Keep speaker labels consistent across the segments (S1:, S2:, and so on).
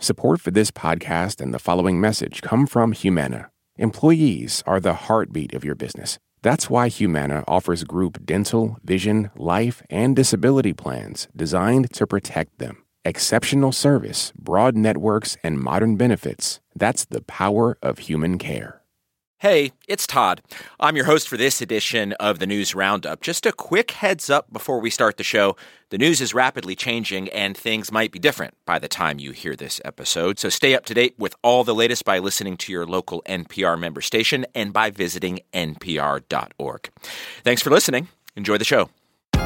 S1: Support for this podcast and the following message come from Humana. Employees are the heartbeat of your business. That's why Humana offers group dental, vision, life, and disability plans designed to protect them. Exceptional service, broad networks, and modern benefits. That's the power of human care.
S2: Hey, it's Todd. I'm your host for this edition of the News Roundup. Just a quick heads up before we start the show. The news is rapidly changing and things might be different by the time you hear this episode. So stay up to date with all the latest by listening to your local NPR member station and by visiting npr.org. Thanks for listening. Enjoy the show.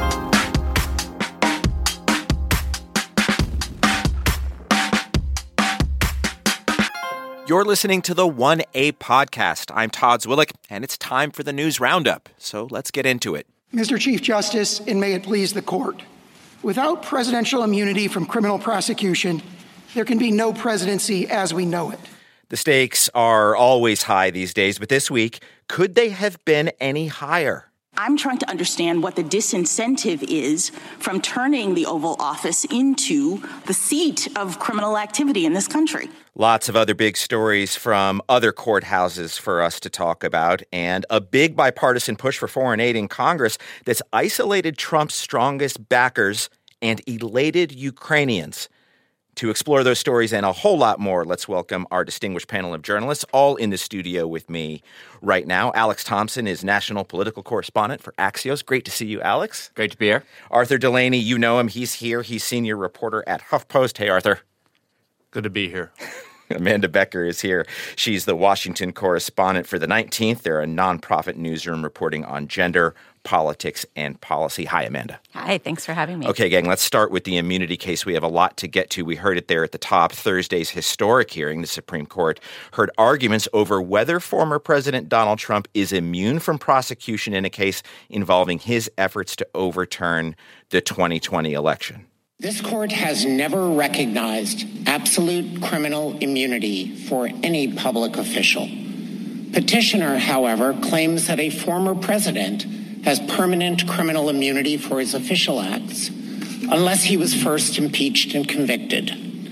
S2: You're listening to the 1A podcast. I'm Todd Zwillich, and it's time for the News Roundup. So let's get into it.
S3: Mr. Chief Justice, and may it please the court, without presidential immunity from criminal prosecution, there can be no presidency as we know it.
S2: The stakes are always high these days, but this week, could they have been any higher?
S4: I'm trying to understand what the disincentive is from turning the Oval Office into the seat of criminal activity in this country.
S2: Lots of other big stories from other courthouses for us to talk about, and a big bipartisan push for foreign aid in Congress that's isolated Trump's strongest backers and elated Ukrainians. To explore those stories and a whole lot more, let's welcome our distinguished panel of journalists, all in the studio with me right now. Alex Thompson is national political correspondent for Axios. Great to see you, Alex.
S5: Great to be here.
S2: Arthur Delaney, you know him. He's here. He's senior reporter at HuffPost. Hey, Arthur.
S5: Good to be here.
S2: Amanda Becker is here. She's the Washington correspondent for The 19th. They're a nonprofit newsroom reporting on gender, politics, and policy. Hi, Amanda.
S6: Hi, thanks for having me.
S2: Okay, gang, let's start with the immunity case. We have a lot to get to. We heard it there at the top. Thursday's historic hearing, the Supreme Court heard arguments over whether former President Donald Trump is immune from prosecution in a case involving his efforts to overturn the 2020 election.
S7: This court has never recognized absolute criminal immunity for any public official. Petitioner, however, claims that a former president has permanent criminal immunity for his official acts unless he was first impeached and convicted.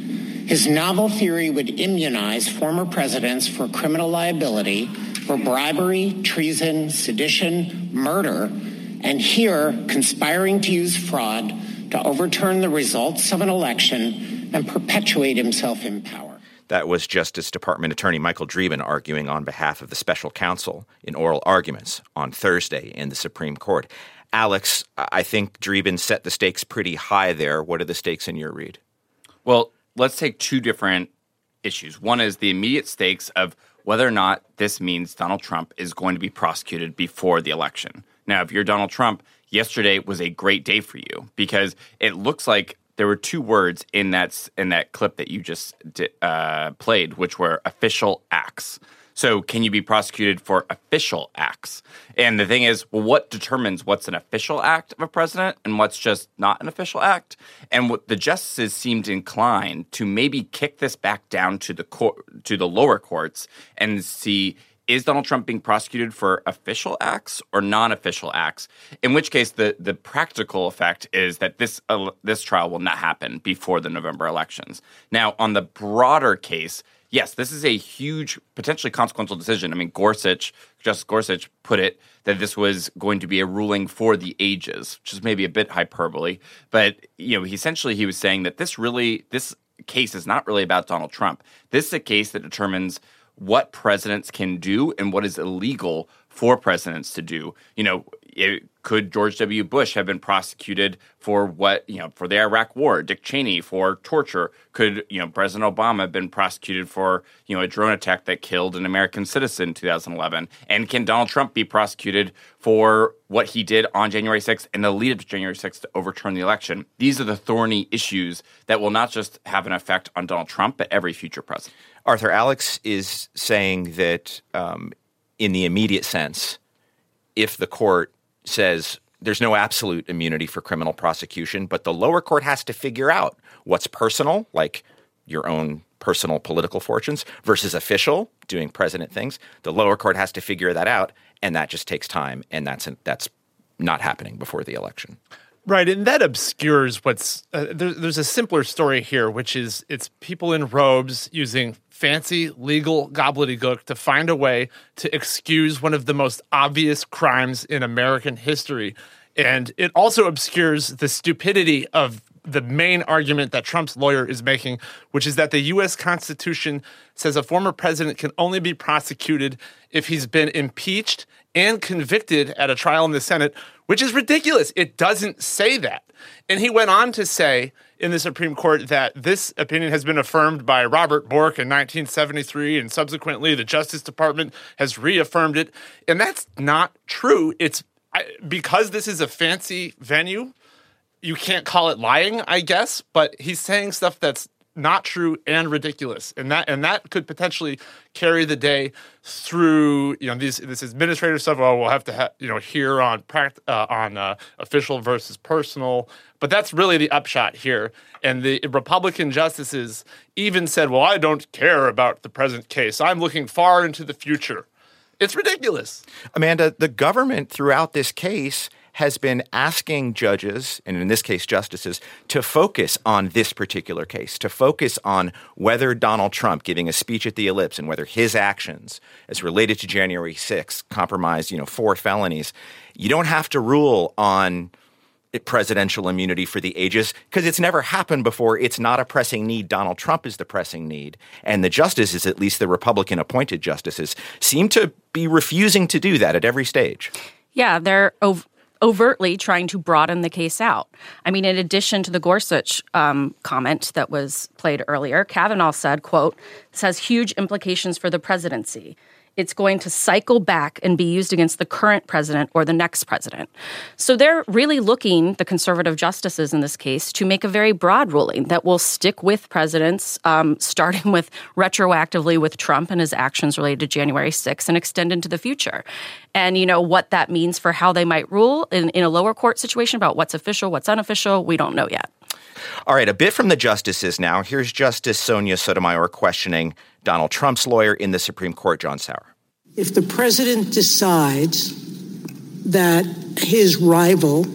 S7: His novel theory would immunize former presidents for criminal liability for bribery, treason, sedition, murder, and here conspiring to use fraud to overturn the results of an election and perpetuate himself in power.
S2: That was Justice Department Attorney Michael Dreeben arguing on behalf of the special counsel in oral arguments on Thursday in the Supreme Court. Alex, I think Dreeben set the stakes pretty high there. What are the stakes in your read?
S5: Well, let's take two different issues. One is the immediate stakes of whether or not this means Donald Trump is going to be prosecuted before the election. Now, if you're Donald Trump, yesterday was a great day for you because it looks like there were two words in that clip that you just played, which were official acts. So can you be prosecuted for official acts? And the thing is, well, what determines what's an official act of a president and what's just not an official act? And what the justices seemed inclined to maybe kick this back down to the lower courts and see, is Donald Trump being prosecuted for official acts or non-official acts? In which case, the practical effect is that this trial will not happen before the November elections. Now, on the broader case, yes, this is a huge, potentially consequential decision. I mean, Justice Gorsuch put it that this was going to be a ruling for the ages, which is maybe a bit hyperbole. But he was saying that this case is not really about Donald Trump. This is a case that determines what presidents can do and what is illegal for presidents to do. Could George W. Bush have been prosecuted for for the Iraq War, Dick Cheney for torture? Could, President Obama have been prosecuted for, a drone attack that killed an American citizen in 2011? And can Donald Trump be prosecuted for what he did on January 6th and the lead up to January 6th to overturn the election? These are the thorny issues that will not just have an effect on Donald Trump, but every future president.
S2: Arthur, Alex is saying that in the immediate sense, if the court says there's no absolute immunity for criminal prosecution, but the lower court has to figure out what's personal, like your own personal political fortunes, versus official, doing president things. The lower court has to figure that out, and that just takes time, and that's not happening before the election.
S6: Right, and that obscures what's there's a simpler story here, which is it's people in robes using fancy legal gobbledygook to find a way to excuse one of the most obvious crimes in American history. And it also obscures the stupidity of the main argument that Trump's lawyer is making, which is that the U.S. Constitution says a former president can only be prosecuted if he's been impeached and convicted at a trial in the Senate, which is ridiculous. It doesn't say that. And he went on to say in the Supreme Court that this opinion has been affirmed by Robert Bork in 1973, and subsequently the Justice Department has reaffirmed it. And that's not true. Because this is a fancy venue, you can't call it lying, I guess, but he's saying stuff that's not true and ridiculous, and that could potentially carry the day through this administrative stuff. Oh, we'll have to hear on official versus personal, but that's really the upshot here. And the Republican justices even said, "Well, I don't care about the present case. I'm looking far into the future." It's ridiculous.
S2: Amanda, the government throughout this case has been asking judges, and in this case justices, to focus on this particular case, to focus on whether Donald Trump giving a speech at the Ellipse and whether his actions as related to January 6th compromised, 4 felonies. You don't have to rule on presidential immunity for the ages because it's never happened before. It's not a pressing need. Donald Trump is the pressing need. And the justices, at least the Republican appointed justices, seem to be refusing to do that at every stage.
S8: Yeah, they're overtly trying to broaden the case out. I mean, in addition to the Gorsuch comment that was played earlier, Kavanaugh said, quote, "This has huge implications for the presidency. It's going to cycle back and be used against the current president or the next president." So they're really looking, the conservative justices in this case, to make a very broad ruling that will stick with presidents, starting with retroactively with Trump and his actions related to January 6th and extend into the future. And, what that means for how they might rule in a lower court situation about what's official, what's unofficial, we don't know yet.
S2: All right, a bit from the justices now. Here's Justice Sonia Sotomayor questioning Donald Trump's lawyer in the Supreme Court, John Sauer.
S9: If the president decides that his rival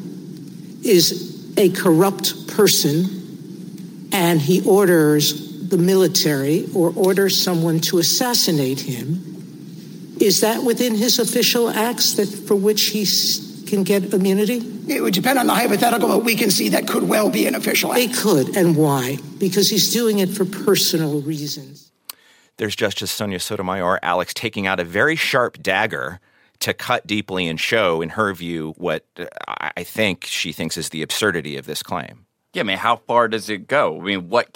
S9: is a corrupt person and he orders the military or orders someone to assassinate him, is that within his official acts that for which he can get immunity?
S3: It would depend on the hypothetical, but we can see that could well be an official act.
S9: It could, and why? Because he's doing it for personal reasons.
S2: There's Justice Sonia Sotomayor, Alex, taking out a very sharp dagger to cut deeply and show, in her view, what I think she thinks is the absurdity of this claim.
S5: Yeah, I mean, how far does it go? I mean, what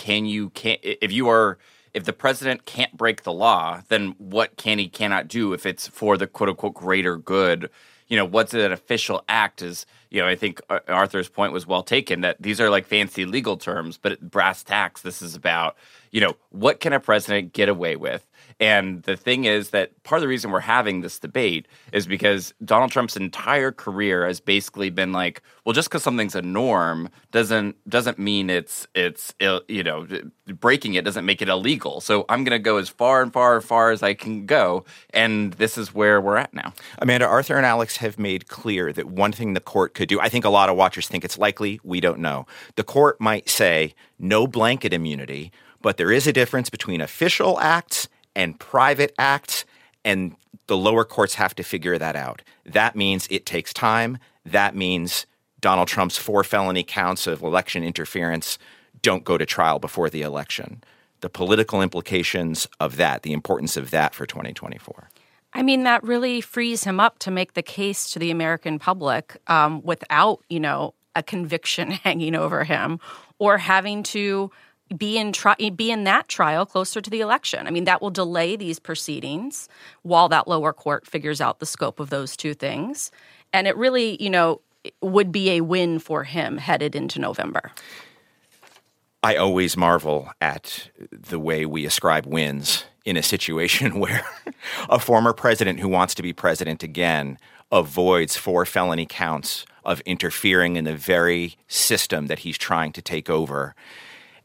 S5: if the president can't break the law, then what cannot do if it's for the quote unquote greater good? What's an official act is, I think Arthur's point was well taken that these are like fancy legal terms, but brass tacks, this is about, what can a president get away with? And the thing is that part of the reason we're having this debate is because Donald Trump's entire career has basically been like, well, just because something's a norm doesn't mean it's breaking it doesn't make it illegal. So I'm going to go as far and far as I can go, and this is where we're at now.
S2: Amanda, Arthur and Alex have made clear that one thing the court could do, I think a lot of watchers think it's likely, we don't know. The court might say no blanket immunity, but there is a difference between official acts and private acts, and the lower courts have to figure that out. That means it takes time. That means Donald Trump's 4 felony counts of election interference don't go to trial before the election. The political implications of that, the importance of that for 2024.
S8: I mean, that really frees him up to make the case to the American public without, a conviction hanging over him or having to be in that trial closer to the election. I mean, that will delay these proceedings while that lower court figures out the scope of those two things. And it really, would be a win for him headed into November.
S2: I always marvel at the way we ascribe wins in a situation where a former president who wants to be president again avoids 4 felony counts of interfering in the very system that he's trying to take over.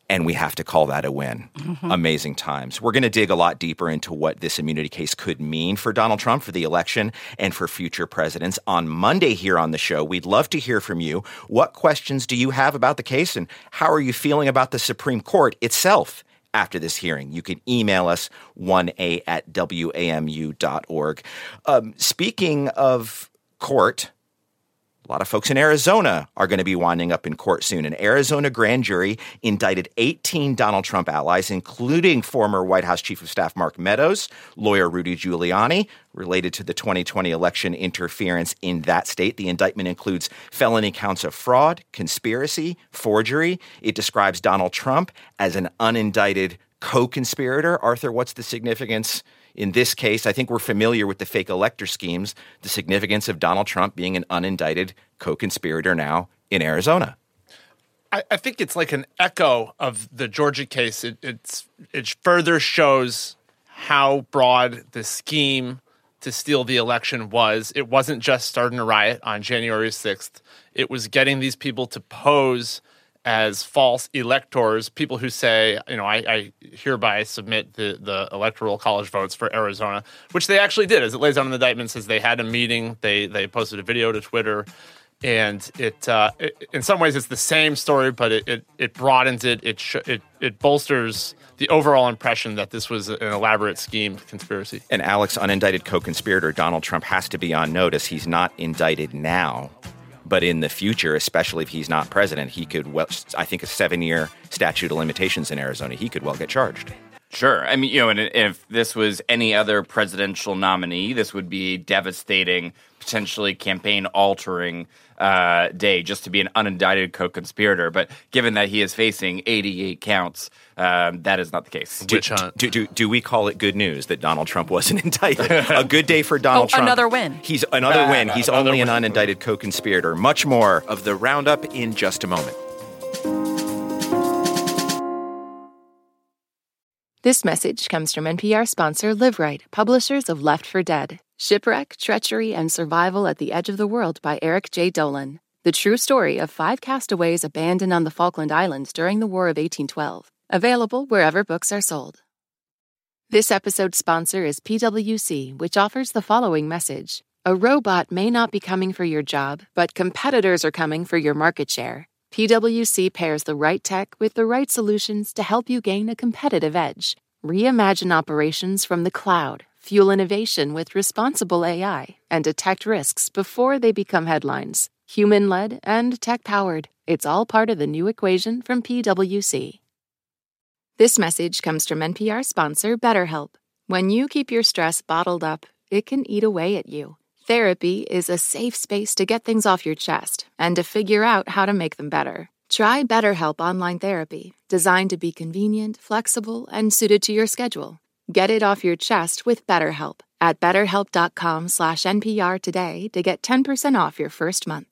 S2: And we have to call that a win. Mm-hmm. Amazing times. We're going to dig a lot deeper into what this immunity case could mean for Donald Trump, for the election, and for future presidents. On Monday here on the show, we'd love to hear from you. What questions do you have about the case, and how are you feeling about the Supreme Court itself after this hearing? You can email us 1a@wamu.org. Speaking of court, a lot of folks in Arizona are going to be winding up in court soon. An Arizona grand jury indicted 18 Donald Trump allies, including former White House Chief of Staff Mark Meadows, lawyer Rudy Giuliani, related to the 2020 election interference in that state. The indictment includes felony counts of fraud, conspiracy, forgery. It describes Donald Trump as an unindicted co-conspirator. Arthur, what's the significance in this case? I think we're familiar with the fake elector schemes, the significance of Donald Trump being an unindicted co-conspirator now in Arizona.
S6: I think it's like an echo of the Georgia case. It further shows how broad the scheme to steal the election was. It wasn't just starting a riot on January 6th. It was getting these people to pose as false electors, people who say, I hereby submit the Electoral College votes for Arizona, which they actually did. As it lays out in the indictment, says they had a meeting, they posted a video to Twitter, and it in some ways it's the same story, but it broadens it. It bolsters the overall impression that this was an elaborate scheme, conspiracy.
S2: And Alex, unindicted co-conspirator Donald Trump has to be on notice. He's not indicted now. But in the future, especially if he's not president, he could, I think, a 7-year statute of limitations in Arizona, he could well get charged.
S5: Sure. I mean, and if this was any other presidential nominee, this would be a devastating, potentially campaign-altering day just to be an unindicted co-conspirator. But given that he is facing 88 counts, that is not the case.
S2: Do we call it good news that Donald Trump wasn't indicted? A good day for Donald Trump.
S8: Another win.
S2: He's another win. He's only an unindicted co-conspirator. Much more of the roundup in just a moment.
S10: This message comes from NPR sponsor Livrite, publishers of Left for Dead: Shipwreck, Treachery, and Survival at the Edge of the World by Eric J. Dolan. The true story of 5 castaways abandoned on the Falkland Islands during the War of 1812. Available wherever books are sold. This episode's sponsor is PwC, which offers the following message. A robot may not be coming for your job, but competitors are coming for your market share. PwC pairs the right tech with the right solutions to help you gain a competitive edge. Reimagine operations from the cloud, fuel innovation with responsible AI, and detect risks before they become headlines. Human-led and tech-powered. It's all part of the new equation from PwC. This message comes from NPR sponsor BetterHelp. When you keep your stress bottled up, it can eat away at you. Therapy is a safe space to get things off your chest and to figure out how to make them better. Try BetterHelp Online Therapy, designed to be convenient, flexible, and suited to your schedule. Get it off your chest with BetterHelp at BetterHelp.com/NPR today to get 10% off your first month.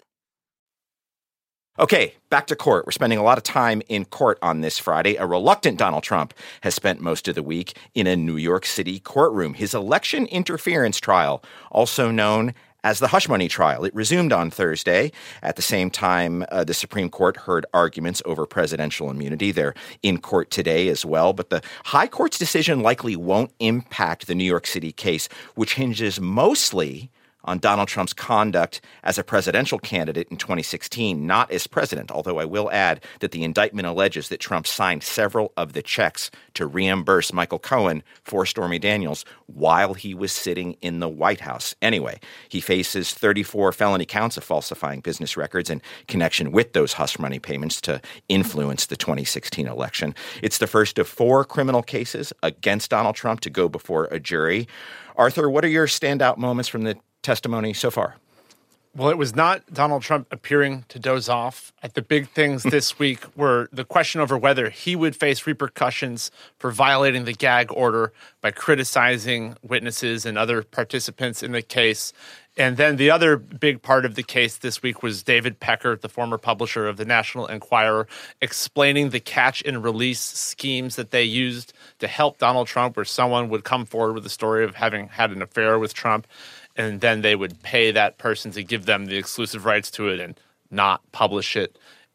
S2: Okay, back to court. We're spending a lot of time in court on this Friday. A reluctant Donald Trump has spent most of the week in a New York City courtroom. His election interference trial, also known as the hush money trial, it resumed on Thursday. At the same time, the Supreme Court heard arguments over presidential immunity. They're in court today as well. But the High Court's decision likely won't impact the New York City case, which hinges mostly on Donald Trump's conduct as a presidential candidate in 2016, not as president, although I will add that the indictment alleges that Trump signed several of the checks to reimburse Michael Cohen for Stormy Daniels while he was sitting in the White House. Anyway, he faces 34 felony counts of falsifying business records in connection with those hush money payments to influence the 2016 election. It's the first of 4 criminal cases against Donald Trump to go before a jury. Arthur, what are your standout moments from the testimony so far?
S6: Well, it was not Donald Trump appearing to doze off. The big things this week were the question over whether he would face repercussions for violating the gag order by criticizing witnesses and other participants in the case. And then the other big part of the case this week was David Pecker, the former publisher of the National Enquirer, explaining the catch and release schemes that they used to help Donald Trump, where someone would come forward with a story of having had an affair with Trump, and then they would pay that person to give them the exclusive rights to it and not publish it.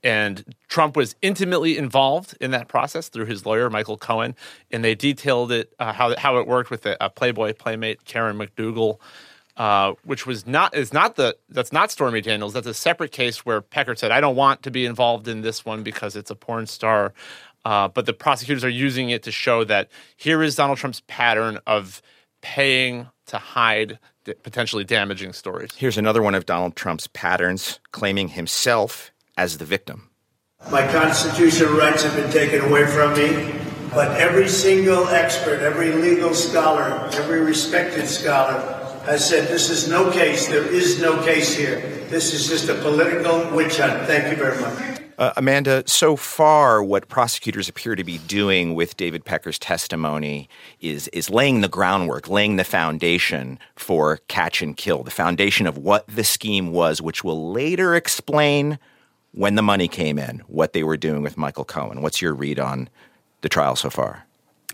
S6: And Trump was intimately involved in that process through his lawyer, Michael Cohen. And they detailed it, how it worked with a Playboy playmate, Karen McDougal, which that's not Stormy Daniels. That's a separate case where Pecker said, I don't want to be involved in this one because it's a porn star. But the prosecutors are using it to show that here is Donald Trump's pattern of paying to hide potentially damaging stories.
S2: Here's another one of Donald Trump's patterns, claiming himself as the victim.
S11: My constitutional rights have been taken away from me, but every single expert, every legal scholar, every respected scholar has said this is no case. There is no case here. This is just a political witch hunt. Thank you very much.
S2: Amanda, so far what prosecutors appear to be doing with David Pecker's testimony is laying the groundwork, laying the foundation for catch and kill, the foundation of what the scheme was, which will later explain when the money came in, what they were doing with Michael Cohen. What's your read on the trial so far?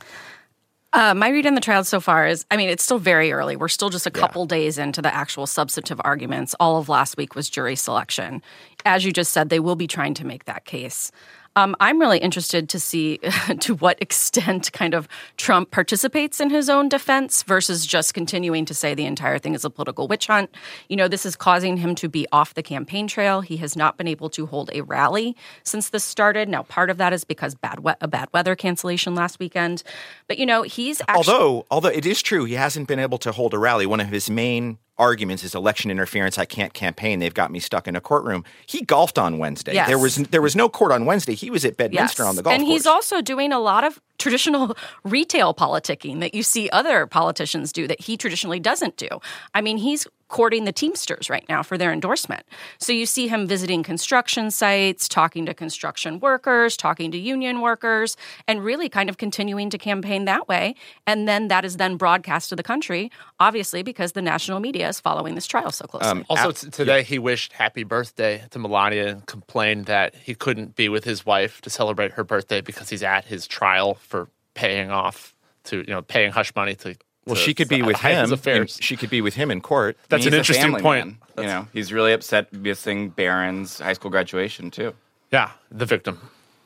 S8: My read on the trial so far is, it's still very early. We're still just a couple days into the actual substantive arguments. All of last week was jury selection. As you just said, they will be trying to make that case. I'm really interested to see to what extent kind of Trump participates in his own defense versus just continuing to say the entire thing is a political witch hunt. This is causing him to be off the campaign trail. He has not been able to hold a rally since this started. Now, part of that is because a bad weather cancellation last weekend. But, he's actually—
S2: Although it is true, he hasn't been able to hold a rally. One of his main arguments is election interference. I can't campaign. They've got me stuck in a courtroom. He golfed on Wednesday.
S8: Yes.
S2: There was no court on Wednesday. He was at Bedminster on the golf course.
S8: And he's also doing a lot of traditional retail politicking that you see other politicians do that he traditionally doesn't do. He's courting the Teamsters right now for their endorsement. So you see him visiting construction sites, talking to construction workers, talking to union workers, and really kind of continuing to campaign that way. And then that is then broadcast to the country, obviously, because the national media is following this trial so closely.
S6: Today he wished happy birthday to Melania and complained that he couldn't be with his wife to celebrate her birthday because he's at his trial for paying hush money to—
S2: Well, she could be with him. She could be with him in court.
S6: That's an interesting point.
S5: He's really upset missing Barron's high school graduation, too.
S6: Yeah, the victim.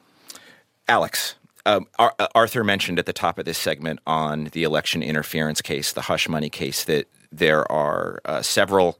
S2: Alex, Arthur mentioned at the top of this segment on the election interference case, the hush money case, that there are several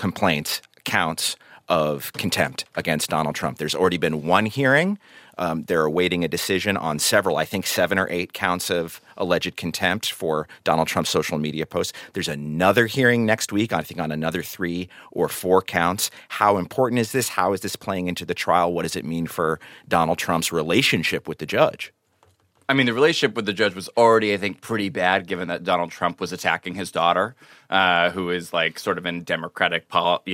S2: counts of contempt against Donald Trump. There's already been one hearing. They're awaiting a decision on several, I think 7 or 8 counts of alleged contempt for Donald Trump's social media posts. There's another hearing next week, I think on another 3 or 4 counts. How important is this? How is this playing into the trial? What does it mean for Donald Trump's relationship with the judge?
S5: The relationship with the judge was already, I think, pretty bad, given that Donald Trump was attacking his daughter, who is sort of in Democratic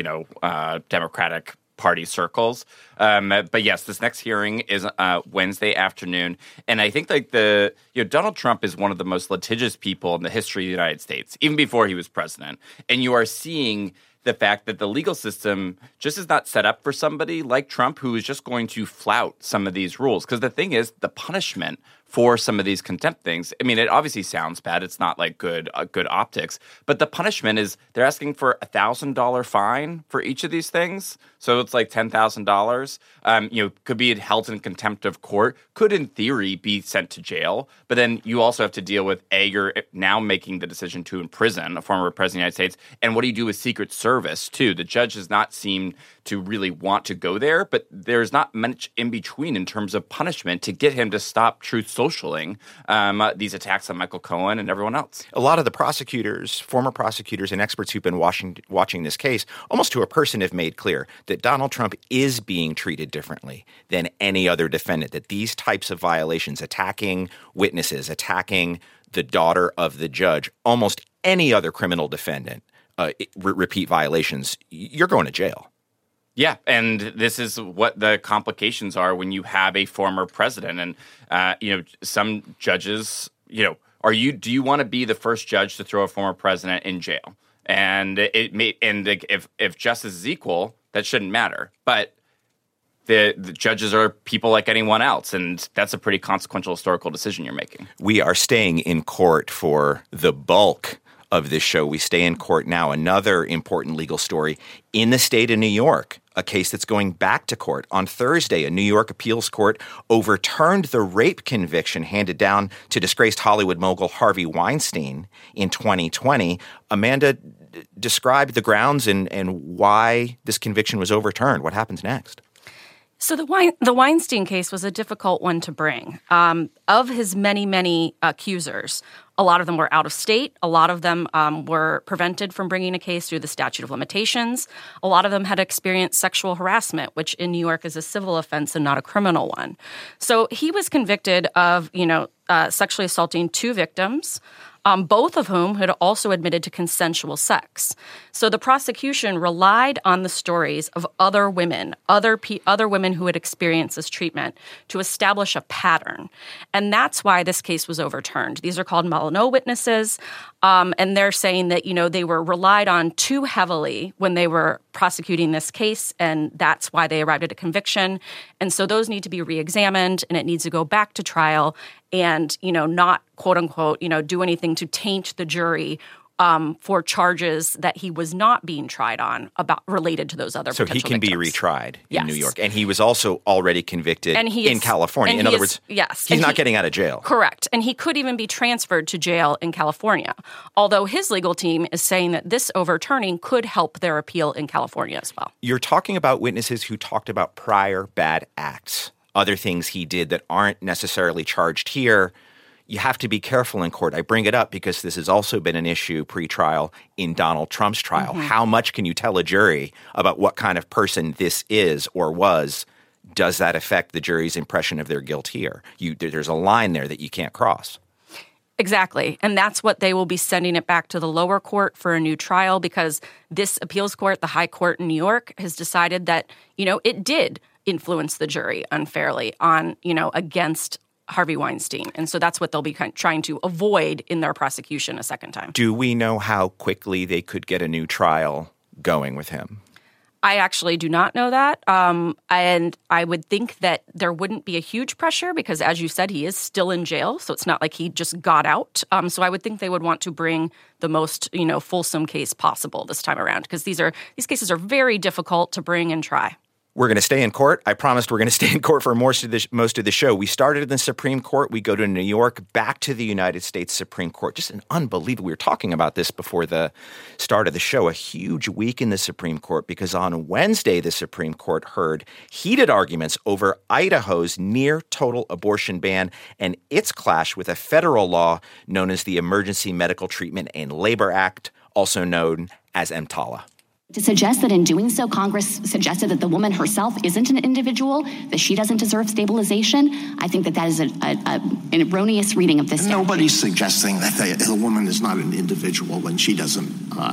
S5: Party circles. But yes, this next hearing is Wednesday afternoon. And I think Donald Trump is one of the most litigious people in the history of the United States, even before he was president. And you are seeing the fact that the legal system just is not set up for somebody like Trump who is just going to flout some of these rules. Because the thing is, the punishment for some of these contempt things, it obviously sounds bad. It's not good optics. But the punishment is they're asking for a $1,000 fine for each of these things. So it's $10,000. Could be held in contempt of court. Could, in theory, be sent to jail. But then you also have to deal with, you're now making the decision to imprison a former president of the United States. And what do you do with Secret Service, too? The judge does not seem to really want to go there, but there's not much in between in terms of punishment to get him to stop truth socialing these attacks on Michael Cohen and everyone else.
S2: A lot of the prosecutors, former prosecutors and experts who've been watching this case, almost to a person, have made clear that Donald Trump is being treated differently than any other defendant, that these types of violations, attacking witnesses, attacking the daughter of the judge, almost any other criminal defendant, repeat violations, you're going to jail.
S5: Yeah, and this is what the complications are when you have a former president. And, some judges, do you want to be the first judge to throw a former president in jail? And if justice is equal, that shouldn't matter. But the judges are people like anyone else, and that's a pretty consequential historical decision you're making.
S2: We are staying in court for the bulk of this show. We stay in court now. Another important legal story in the state of New York. a case that's going back to court. On Thursday, a New York appeals court overturned the rape conviction handed down to disgraced Hollywood mogul Harvey Weinstein in 2020. Amanda, describe the grounds and why this conviction was overturned. What happens next?
S8: So the Weinstein case was a difficult one to bring. Of his many accusers, a lot of them were out of state. A lot of them were prevented from bringing a case through the statute of limitations. A lot of them had experienced sexual harassment, which in New York is a civil offense and not a criminal one. So he was convicted of, sexually assaulting 2 victims, both of whom had also admitted to consensual sex. So the prosecution relied on the stories of other women, other women who had experienced this treatment to establish a pattern. And that's why this case was overturned. These are called Molyneux witnesses, and they're saying that, they were relied on too heavily when they were prosecuting this case, and that's why they arrived at a conviction. And so those need to be reexamined, and it needs to go back to trial and, not, quote unquote, do anything to taint the jury for charges that he was not being tried on about related to those other potential victims. So he can
S2: be retried
S8: yes.
S2: in New York. And he was also already convicted in California. In other words, he's not getting out of jail.
S8: Correct. And he could even be transferred to jail in California, although his legal team is saying that this overturning could help their appeal in California as well.
S2: You're talking about witnesses who talked about prior bad acts, other things he did that aren't necessarily charged here. You have to be careful in court. I bring it up because this has also been an issue pre-trial in Donald Trump's trial. Mm-hmm. How much can you tell a jury about what kind of person this is or was? Does that affect the jury's impression of their guilt here? There's a line there that you can't cross.
S8: Exactly. And that's what they will be sending it back to the lower court for a new trial, because this appeals court, the high court in New York, has decided that, it did influence the jury unfairly on, against Harvey Weinstein. And so that's what they'll be trying to avoid in their prosecution a second time.
S2: Do we know how quickly they could get a new trial going with him?
S8: I actually do not know that. And I would think that there wouldn't be a huge pressure because, as you said, he is still in jail. So it's not like he just got out. So I would think they would want to bring the most, fulsome case possible this time around, because these cases are very difficult to bring and try.
S2: We're going to stay in court. I promised we're going to stay in court for most of the show. We started in the Supreme Court. We go to New York, back to the United States Supreme Court. Just an unbelievable. We were talking about this before the start of the show. A huge week in the Supreme Court because on Wednesday, the Supreme Court heard heated arguments over Idaho's near total abortion ban and its clash with a federal law known as the Emergency Medical Treatment and Labor Act, also known as EMTALA.
S12: To suggest that in doing so, Congress suggested that the woman herself isn't an individual, that she doesn't deserve stabilization, I think that is an erroneous reading of this statute.
S13: Nobody's suggesting that the woman is not an individual when she doesn't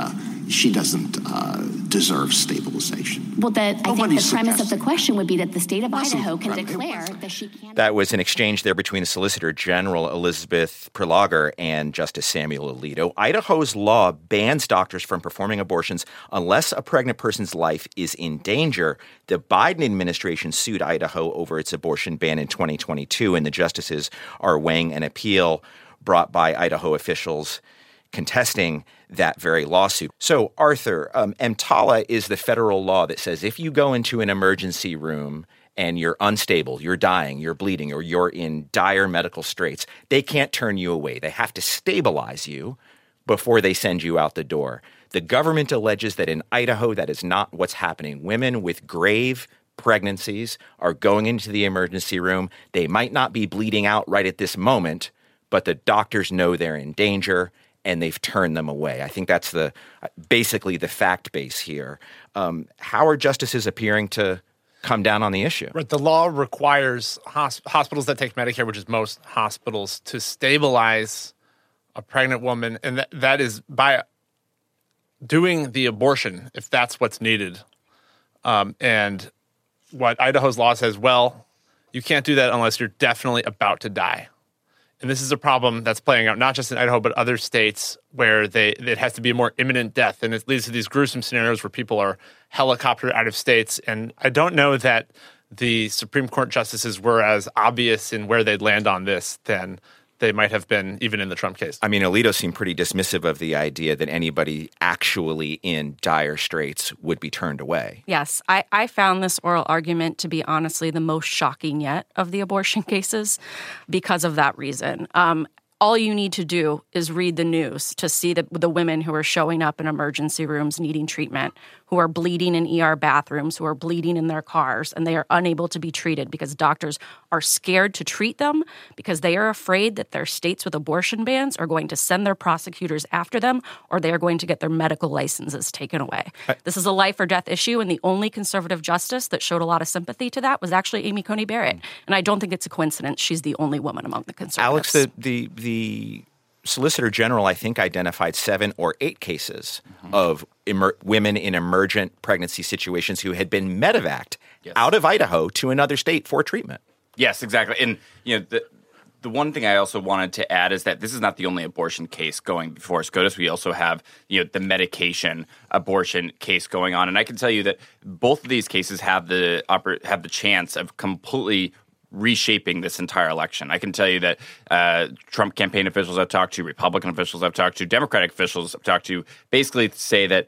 S13: deserve stabilization.
S12: Well, I think the premise of the question would be that the state of Idaho can declare that she can't.
S2: That was an exchange there between the Solicitor General Elizabeth Prelogar and Justice Samuel Alito. Idaho's law bans doctors from performing abortions unless a pregnant person's life is in danger. The Biden administration sued Idaho over its abortion ban in 2022, and the justices are weighing an appeal brought by Idaho officials contesting that very lawsuit. So, Arthur, EMTALA is the federal law that says if you go into an emergency room and you're unstable, you're dying, you're bleeding, or you're in dire medical straits, they can't turn you away. They have to stabilize you before they send you out the door. The government alleges that in Idaho, that is not what's happening. Women with grave pregnancies are going into the emergency room. They might not be bleeding out right at this moment, but the doctors know they're in danger and they've turned them away. I think that's basically the fact base here. How are justices appearing to come down on the issue?
S6: Right. The law requires hospitals that take Medicare, which is most hospitals, to stabilize a pregnant woman, and that is by doing the abortion, if that's what's needed. And what Idaho's law says, well, you can't do that unless you're definitely about to die. And this is a problem that's playing out not just in Idaho, but other states where it has to be a more imminent death. And it leads to these gruesome scenarios where people are helicoptered out of states. And I don't know that the Supreme Court justices were as obvious in where they'd land on this than they might have been even in the Trump case.
S2: I mean, Alito seemed pretty dismissive of the idea that anybody actually in dire straits would be turned away.
S8: Yes, I found this oral argument to be honestly the most shocking yet of the abortion cases because of that reason. All you need to do is read the news to see the women who are showing up in emergency rooms needing treatment, who are bleeding in ER bathrooms, who are bleeding in their cars, and they are unable to be treated because doctors are scared to treat them because they are afraid that their states with abortion bans are going to send their prosecutors after them or they are going to get their medical licenses taken away. This is a life or death issue, and the only conservative justice that showed a lot of sympathy to that was actually Amy Coney Barrett. And I don't think it's a coincidence she's the only woman among the conservatives.
S2: Alex, the Solicitor General, I think, identified 7 or 8 cases of women in emergent pregnancy situations who had been medevaced out of Idaho to another state for treatment.
S5: Yes, exactly. And the one thing I also wanted to add is that this is not the only abortion case going before SCOTUS. We also have the medication abortion case going on, and I can tell you that both of these cases have the chance of completely reshaping this entire election. I can tell you that Trump campaign officials I've talked to, Republican officials I've talked to, Democratic officials I've talked to, basically say that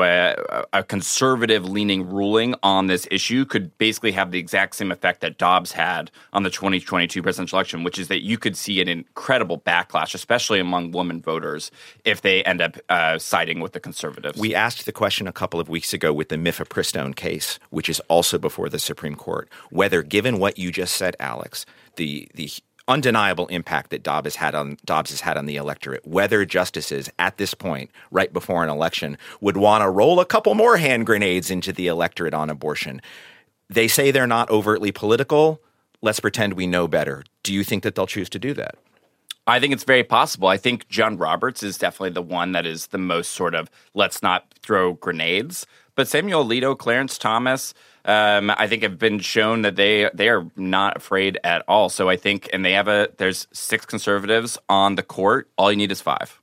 S5: a conservative-leaning ruling on this issue could basically have the exact same effect that Dobbs had on the 2022 presidential election, which is that you could see an incredible backlash, especially among women voters, if they end up siding with the conservatives.
S2: We asked the question a couple of weeks ago with the mifepristone case, which is also before the Supreme Court, whether, given what you just said, Alex, the undeniable impact that Dobbs has had on the electorate, whether justices at this point, right before an election, would want to roll a couple more hand grenades into the electorate on abortion. They say they're not overtly political. Let's pretend we know better. Do you think that they'll choose to do that?
S5: I think it's very possible. I think John Roberts is definitely the one that is the most sort of let's not throw grenades. But Samuel Alito, Clarence Thomas, I think have been shown that they are not afraid at all. So I think, and there's 6 conservatives on the court. All you need is 5.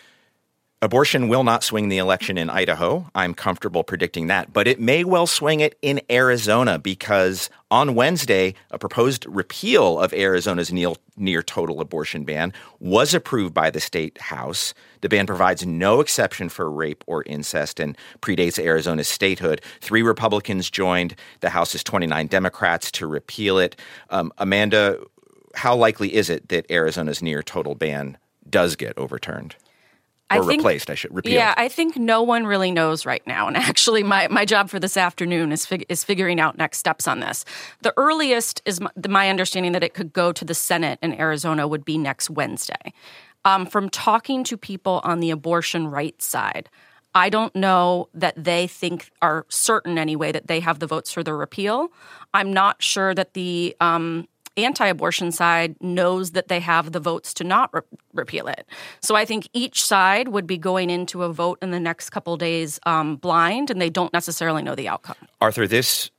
S2: Abortion will not swing the election in Idaho. I'm comfortable predicting that. But it may well swing it in Arizona because on Wednesday, a proposed repeal of Arizona's near total abortion ban was approved by the state House. The ban provides no exception for rape or incest and predates Arizona's statehood. 3 Republicans joined the House's 29 Democrats to repeal it. Amanda, how likely is it that Arizona's near total ban does get overturned? Replaced, repealed.
S8: Yeah, I think no one really knows right now. And actually, my job for this afternoon is figuring out next steps on this. The earliest is my understanding that it could go to the Senate in Arizona would be next Wednesday. From talking to people on the abortion rights side, I don't know that they think, are certain anyway, that they have the votes for the repeal. I'm not sure that the anti-abortion side knows that they have the votes to not repeal it. So I think each side would be going into a vote in the next couple of days blind, and they don't necessarily know the outcome.
S2: Arthur, this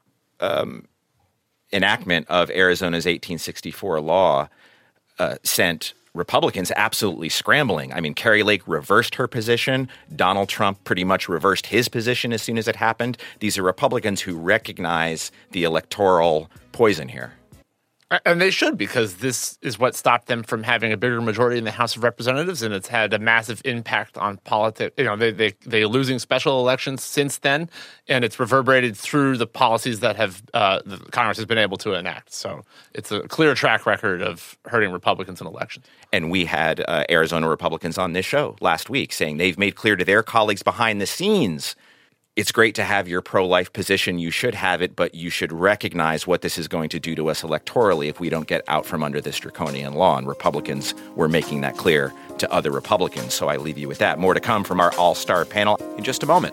S2: enactment of Arizona's 1864 law sent Republicans absolutely scrambling. I mean, Kari Lake reversed her position. Donald Trump pretty much reversed his position as soon as it happened. These are Republicans who recognize the electoral poison here.
S6: And they should, because this is what stopped them from having a bigger majority in the House of Representatives, and it's had a massive impact on politics. They're losing special elections since then, and it's reverberated through the policies that the Congress has been able to enact. So it's a clear track record of hurting Republicans in elections.
S2: And we had Arizona Republicans on this show last week saying they've made clear to their colleagues behind the scenes, it's great to have your pro-life position. You should have it, but you should recognize what this is going to do to us electorally if we don't get out from under this draconian law. And Republicans were making that clear to other Republicans. So I leave you with that. More to come from our all-star panel in just a moment.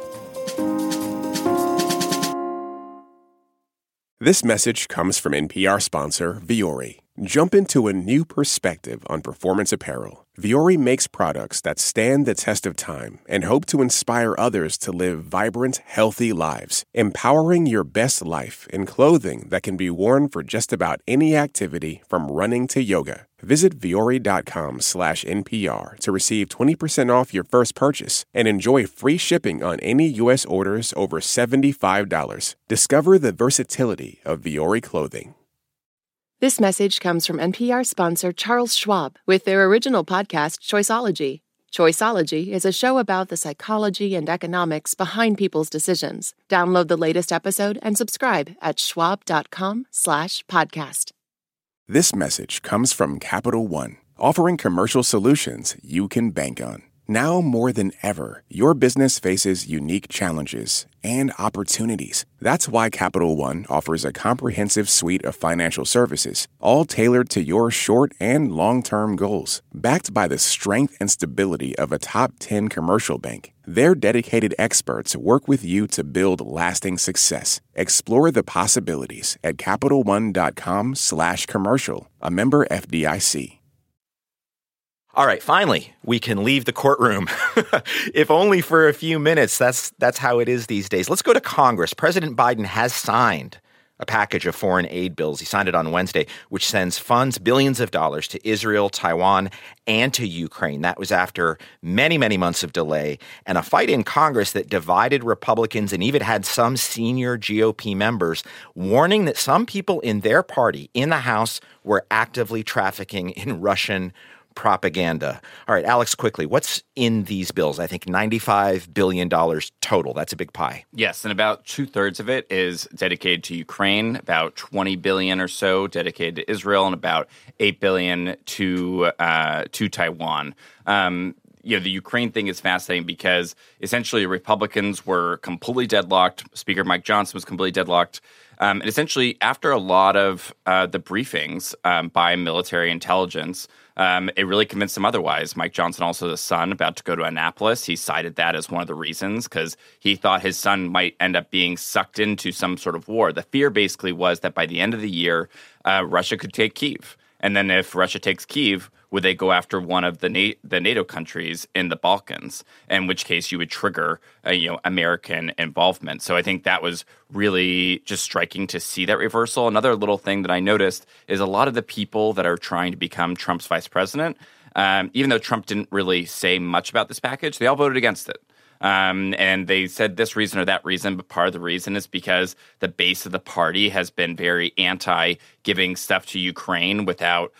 S1: This message comes from NPR sponsor Vuori. Jump into a new perspective on performance apparel. Vuori makes products that stand the test of time and hope to inspire others to live vibrant, healthy lives, empowering your best life in clothing that can be worn for just about any activity from running to yoga. Visit Vuori.com/NPR to receive 20% off your first purchase and enjoy free shipping on any U.S. orders over $75. Discover the versatility of Vuori clothing.
S10: This message comes from NPR sponsor Charles Schwab with their original podcast, Choiceology. Choiceology is a show about the psychology and economics behind people's decisions. Download the latest episode and subscribe at schwab.com/podcast.
S1: This message comes from Capital One, offering commercial solutions you can bank on. Now more than ever, your business faces unique challenges and opportunities. That's why Capital One offers a comprehensive suite of financial services, all tailored to your short and long-term goals. Backed by the strength and stability of a top 10 commercial bank, their dedicated experts work with you to build lasting success. Explore the possibilities at CapitalOne.com/commercial, a member FDIC.
S2: All right, finally, we can leave the courtroom, if only for a few minutes. That's how it is these days. Let's go to Congress. President Biden has signed a package of foreign aid bills. He signed it on Wednesday, which sends funds, billions of dollars, to Israel, Taiwan, and to Ukraine. That was after many, many months of delay and a fight in Congress that divided Republicans and even had some senior GOP members warning that some people in their party in the House were actively trafficking in Russian propaganda. All right, Alex, quickly, what's in these bills? I think $95 billion total. That's a big pie.
S5: Yes, and about 2/3 of it is dedicated to Ukraine, about $20 billion or so dedicated to Israel, and about $8 billion to Taiwan. The Ukraine thing is fascinating because essentially Republicans were completely deadlocked. Speaker Mike Johnson was completely deadlocked. And essentially, after a lot of the briefings by military intelligence, it really convinced him otherwise. Mike Johnson, also the son, about to go to Annapolis. He cited that as one of the reasons because he thought his son might end up being sucked into some sort of war. The fear basically was that by the end of the year, Russia could take Kyiv. And then if Russia takes Kyiv, would they go after one of the NATO countries in the Balkans, in which case you would trigger American involvement. So I think that was really just striking to see that reversal. Another little thing that I noticed is a lot of the people that are trying to become Trump's vice president, even though Trump didn't really say much about this package, they all voted against it. And they said this reason or that reason, but part of the reason is because the base of the party has been very anti-giving stuff to Ukraine without,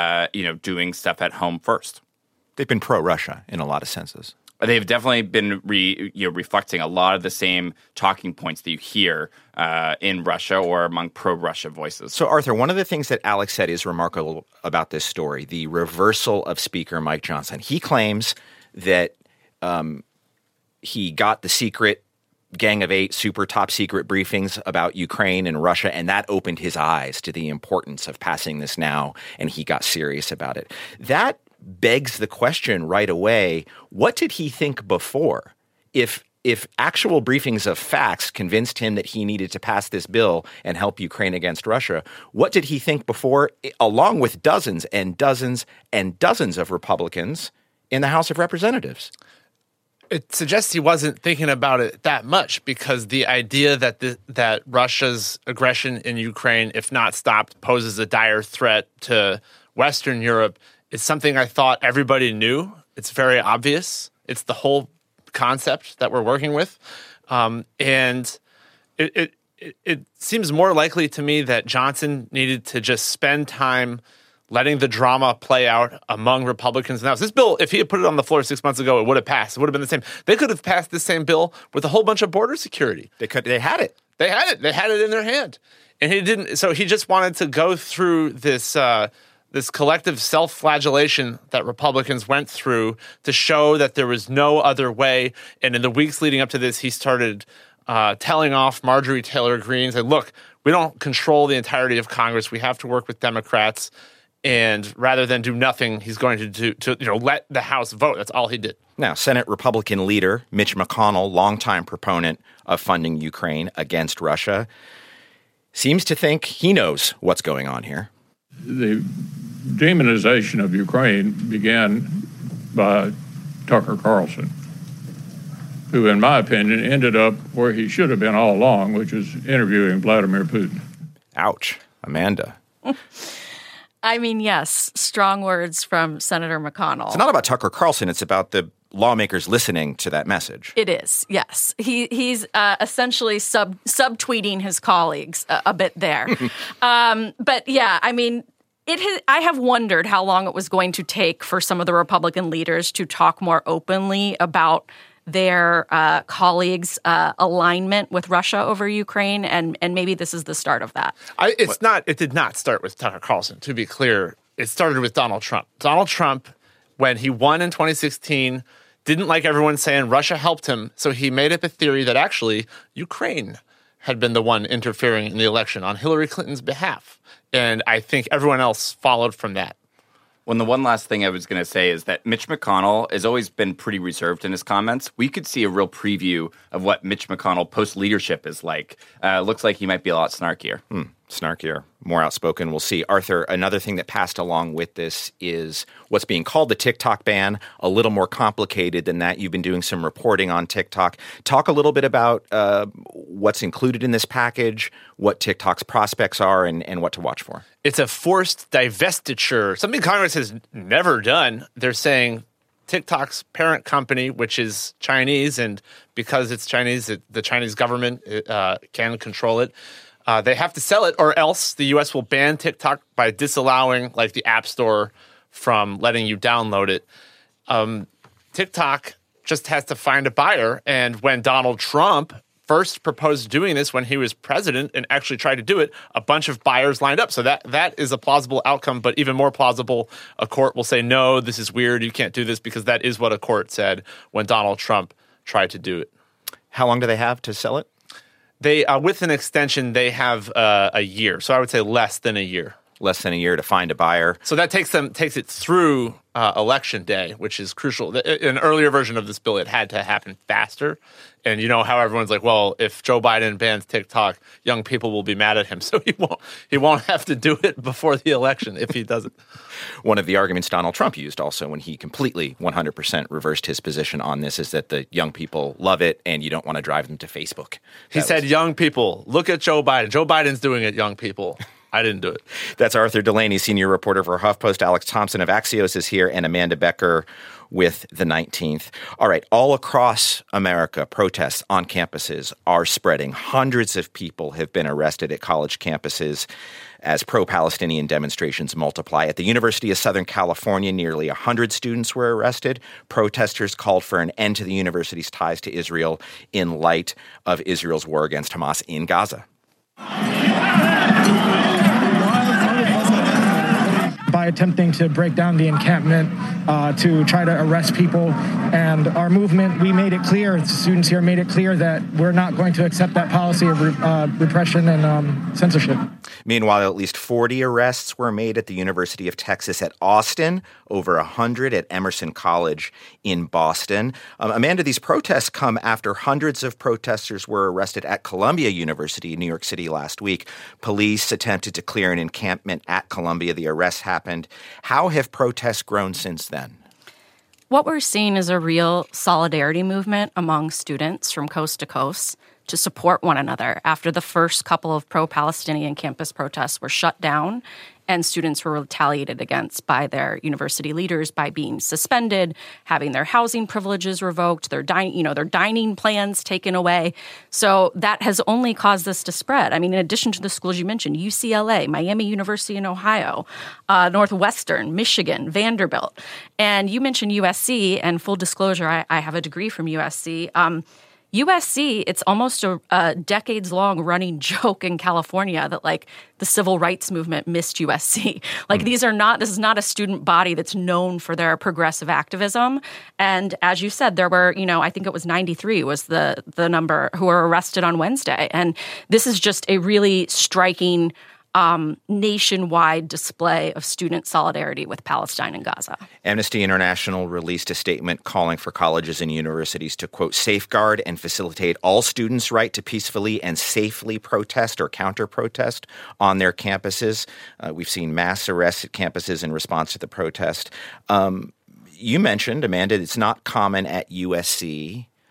S5: doing stuff at home first.
S2: They've been pro-Russia in a lot of senses.
S5: They've definitely been reflecting a lot of the same talking points that you hear in Russia or among pro-Russia voices.
S2: So, Arthur, one of the things that Alex said is remarkable about this story, the reversal of Speaker Mike Johnson. He claims that he got the secret Gang of Eight super top secret briefings about Ukraine and Russia, and that opened his eyes to the importance of passing this now, and he got serious about it. That begs the question right away, what did he think before? If actual briefings of facts convinced him that he needed to pass this bill and help Ukraine against Russia, what did he think before, along with dozens and dozens and dozens of Republicans in the House of Representatives?
S6: It suggests he wasn't thinking about it that much because the idea that Russia's aggression in Ukraine, if not stopped, poses a dire threat to Western Europe is something I thought everybody knew. It's very obvious. It's the whole concept that we're working with. And it seems more likely to me that Johnson needed to just spend time letting the drama play out among Republicans. Now, this bill, if he had put it on the floor 6 months ago, it would have passed. It would have been the same. They could have passed the same bill with a whole bunch of border security.
S2: They had it.
S6: They had it. They had it in their hand. And he didn't. So he just wanted to go through this this collective self-flagellation that Republicans went through to show that there was no other way. And in the weeks leading up to this, he started telling off Marjorie Taylor Greene, saying, look, we don't control the entirety of Congress. We have to work with Democrats. And rather than do nothing, he's going to let the House vote. That's all he did.
S2: Now, Senate Republican leader Mitch McConnell, longtime proponent of funding Ukraine against Russia, seems to think he knows what's going on here.
S14: The demonization of Ukraine began by Tucker Carlson, who, in my opinion, ended up where he should have been all along, which is interviewing Vladimir Putin.
S2: Ouch. Amanda.
S8: I mean, yes, strong words from Senator McConnell.
S2: It's not about Tucker Carlson. It's about the lawmakers listening to that message.
S8: It is, yes. He's essentially subtweeting his colleagues a bit there. But yeah, I mean, I have wondered how long it was going to take for some of the Republican leaders to talk more openly about their colleagues' alignment with Russia over Ukraine, and maybe this is the start of that.
S6: It did not start with Tucker Carlson, to be clear. It started with Donald Trump. Donald Trump, when he won in 2016, didn't like everyone saying Russia helped him, so he made up a theory that actually Ukraine had been the one interfering in the election on Hillary Clinton's behalf. And I think everyone else followed from that.
S5: Well, the one last thing I was going to say is that Mitch McConnell has always been pretty reserved in his comments. We could see a real preview of what Mitch McConnell post-leadership is like. Looks like he might be a lot snarkier.
S2: Snarkier, more outspoken. We'll see. Arthur, another thing that passed along with this is what's being called the TikTok ban, a little more complicated than that. You've been doing some reporting on TikTok. Talk a little bit about what's included in this package, what TikTok's prospects are, and what to watch for.
S6: It's a forced divestiture, something Congress has never done. They're saying TikTok's parent company, which is Chinese, and because it's Chinese, the Chinese government can control it. They have to sell it, or else the U.S. will ban TikTok by disallowing, like, the App Store from letting you download it. TikTok just has to find a buyer, and when Donald Trump first proposed doing this when he was president and actually tried to do it, a bunch of buyers lined up. So that is a plausible outcome, but even more plausible, a court will say, no, this is weird, you can't do this, because that is what a court said when Donald Trump tried to do it.
S2: How long do they have to sell it?
S6: They, with an extension, they have a year. So I would say less than a year.
S2: Less than a year to find a buyer.
S6: So that takes it through Election Day, which is crucial. In an earlier version of this bill, it had to happen faster. And you know how everyone's like, well, if Joe Biden bans TikTok, young people will be mad at him. So he won't have to do it before the election if he doesn't.
S2: One of the arguments Donald Trump used also when he completely 100% reversed his position on this is that the young people love it and you don't want to drive them to Facebook.
S6: He said, young people, look at Joe Biden. Joe Biden's doing it, young people. I didn't do it.
S2: That's Arthur Delaney, senior reporter for HuffPost. Alex Thompson of Axios is here, and Amanda Becker with the 19th. All right, all across America, protests on campuses are spreading. Hundreds of people have been arrested at college campuses as pro-Palestinian demonstrations multiply. At the University of Southern California, nearly 100 students were arrested. Protesters called for an end to the university's ties to Israel in light of Israel's war against Hamas in Gaza.
S15: By attempting to break down the encampment, to try to arrest people. And our movement, we made it clear, students here made it clear that we're not going to accept that policy of repression and censorship.
S2: Meanwhile, at least 40 arrests were made at the University of Texas at Austin, over 100 at Emerson College in Boston. Amanda, these protests come after hundreds of protesters were arrested at Columbia University in New York City last week. Police attempted to clear an encampment at Columbia. The arrests happened. How have protests grown since then?
S8: What we're seeing is a real solidarity movement among students from coast to coast to support one another after the first couple of pro-Palestinian campus protests were shut down and students were retaliated against by their university leaders by being suspended, having their housing privileges revoked, their dining plans taken away. So that has only caused this to spread. I mean, in addition to the schools you mentioned, UCLA, Miami University in Ohio, Northwestern, Michigan, Vanderbilt. And you mentioned USC, and full disclosure, I have a degree from USC. USC, it's almost a decades-long running joke in California that, like, the civil rights movement missed USC. Like, this is not a student body that's known for their progressive activism. And as you said, there were, I think it was 93 was the number who were arrested on Wednesday. And this is just a really striking nationwide display of student solidarity with Palestine and Gaza.
S2: Amnesty International released a statement calling for colleges and universities to, quote, safeguard and facilitate all students' right to peacefully and safely protest or counter-protest on their campuses. We've seen mass arrests at campuses in response to the protest. You mentioned, Amanda, it's not common at USC,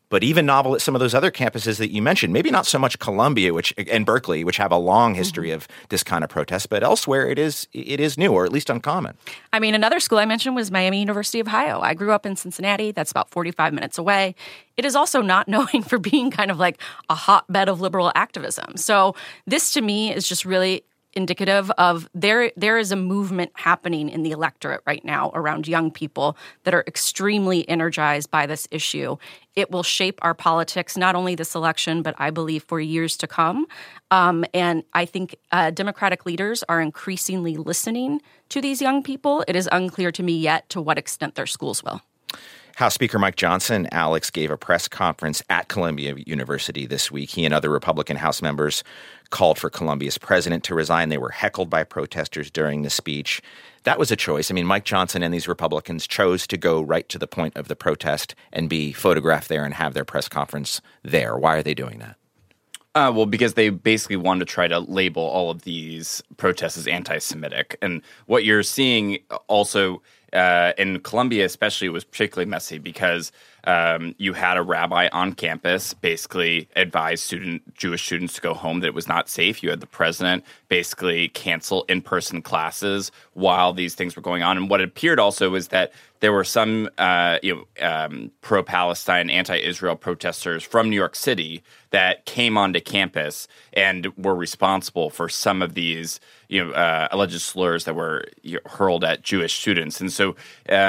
S2: but even novel at some of those other campuses that you mentioned. Maybe not so much Columbia and Berkeley, which have a long history of this kind of protest, but elsewhere it is new, or at least uncommon.
S8: I mean, another school I mentioned was Miami University of Ohio. I grew up in Cincinnati. That's about 45 minutes away. It is also not known for being kind of like a hotbed of liberal activism. So this, to me, is just really indicative of there is a movement happening in the electorate right now around young people that are extremely energized by this issue. It will shape our politics, not only this election, but I believe for years to come. And I think Democratic leaders are increasingly listening to these young people. It is unclear to me yet to what extent their schools will.
S2: House Speaker Mike Johnson, Alex, gave a press conference at Columbia University this week. He and other Republican House members called for Columbia's president to resign. They were heckled by protesters during the speech. That was a choice. I mean, Mike Johnson and these Republicans chose to go right to the point of the protest and be photographed there and have their press conference there. Why are they doing that?
S5: Well, because they basically wanted to try to label all of these protests as anti-Semitic. And what you're seeing also in Columbia especially was particularly messy because you had a rabbi on campus basically advise Jewish students to go home, that it was not safe. You had the president basically cancel in-person classes while these things were going on. And what it appeared also was that there were some pro-Palestine, anti-Israel protesters from New York City that came onto campus and were responsible for some of these alleged slurs that were hurled at Jewish students. And so,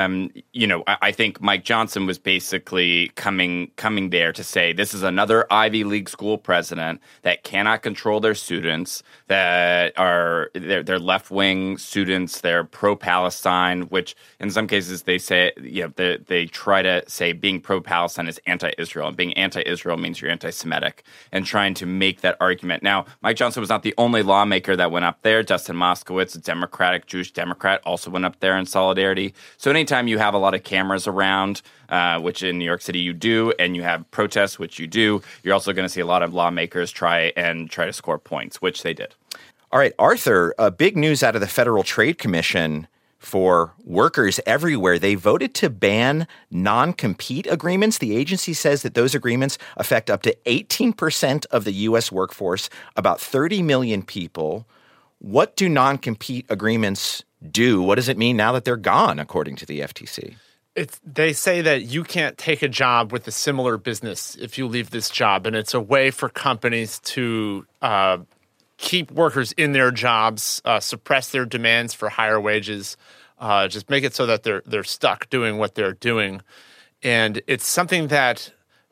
S5: I think Mike Johnson was basically coming there to say this is another Ivy League school president that cannot control their students, that are they're left-wing students, they're pro-Palestine, which in some cases they say, they try to say being pro-Palestine is anti-Israel, and being anti-Israel means you're anti-Semitic, and trying to make that argument. Now, Mike Johnson was not the only lawmaker that went up there. Justin Moskowitz, a Jewish Democrat, also went up there in solidarity. So anytime you have a lot of cameras around, which in New York City you do, and you have protests, which you do, you're also going to see a lot of lawmakers try to score points, which they did.
S2: All right, Arthur, big news out of the Federal Trade Commission for workers everywhere. They voted to ban non-compete agreements. The agency says that those agreements affect up to 18% of the U.S. workforce, about 30 million people. What do non-compete agreements do? What does it mean now that they're gone, according to the FTC?
S6: They say that you can't take a job with a similar business if you leave this job, and it's a way for companies to keep workers in their jobs, suppress their demands for higher wages, just make it so that they're stuck doing what they're doing. And it's something that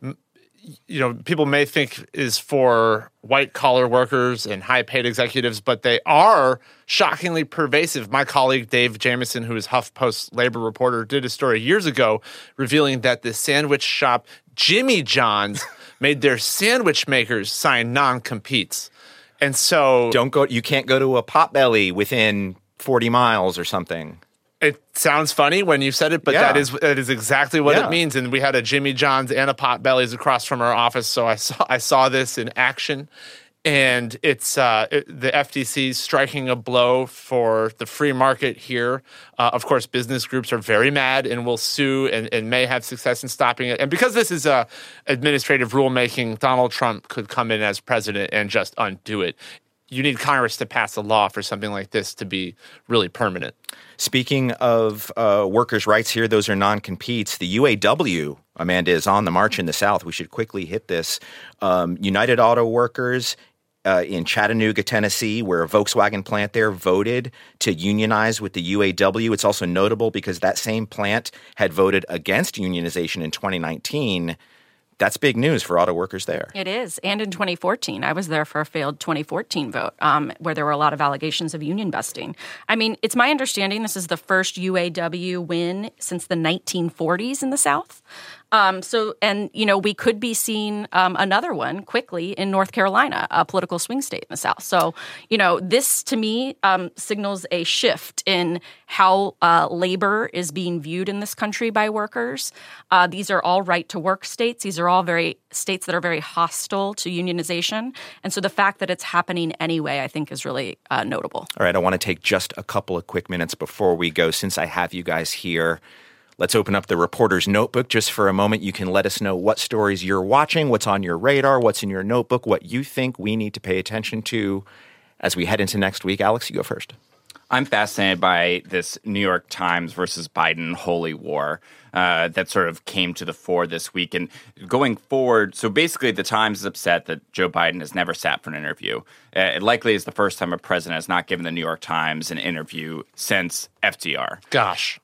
S6: people may think is for white-collar workers and high-paid executives, but they are shockingly pervasive. My colleague Dave Jamieson, who is HuffPost labor reporter, did a story years ago revealing that the sandwich shop Jimmy John's made their sandwich makers sign non-competes. And so
S2: you can't go to a Potbelly within 40 miles or something.
S6: It sounds funny when you said it, but that is exactly what it means. And we had a Jimmy John's and a Potbelly's across from our office, so I saw this in action. And it's the FTC striking a blow for the free market here. Of course, business groups are very mad and will sue and may have success in stopping it. And because this is administrative rulemaking, Donald Trump could come in as president and just undo it. You need Congress to pass a law for something like this to be really permanent.
S2: Speaking of workers' rights here, those are non-competes. The UAW, Amanda, is on the march in the South. We should quickly hit this. United Auto Workers in Chattanooga, Tennessee, where a Volkswagen plant there voted to unionize with the UAW. It's also notable because that same plant had voted against unionization in 2019. That's big news for auto workers there.
S8: It is. And in 2014, I was there for a failed 2014 vote where there were a lot of allegations of union busting. I mean, it's my understanding this is the first UAW win since the 1940s in the South. We could be seeing another one quickly in North Carolina, a political swing state in the South. So, this to me signals a shift in how labor is being viewed in this country by workers. These are all right-to-work states. These are all states that are very hostile to unionization. And so the fact that it's happening anyway, I think, is really notable.
S2: All right, I want to take just a couple of quick minutes before we go, since I have you guys here. Let's open up the reporter's notebook just for a moment. You can let us know what stories you're watching, what's on your radar, what's in your notebook, what you think we need to pay attention to as we head into next week. Alex, you go first.
S5: I'm fascinated by this New York Times versus Biden holy war that sort of came to the fore this week. And going forward, so basically the Times is upset that Joe Biden has never sat for an interview. It likely is the first time a president has not given the New York Times an interview since FDR.
S6: Gosh.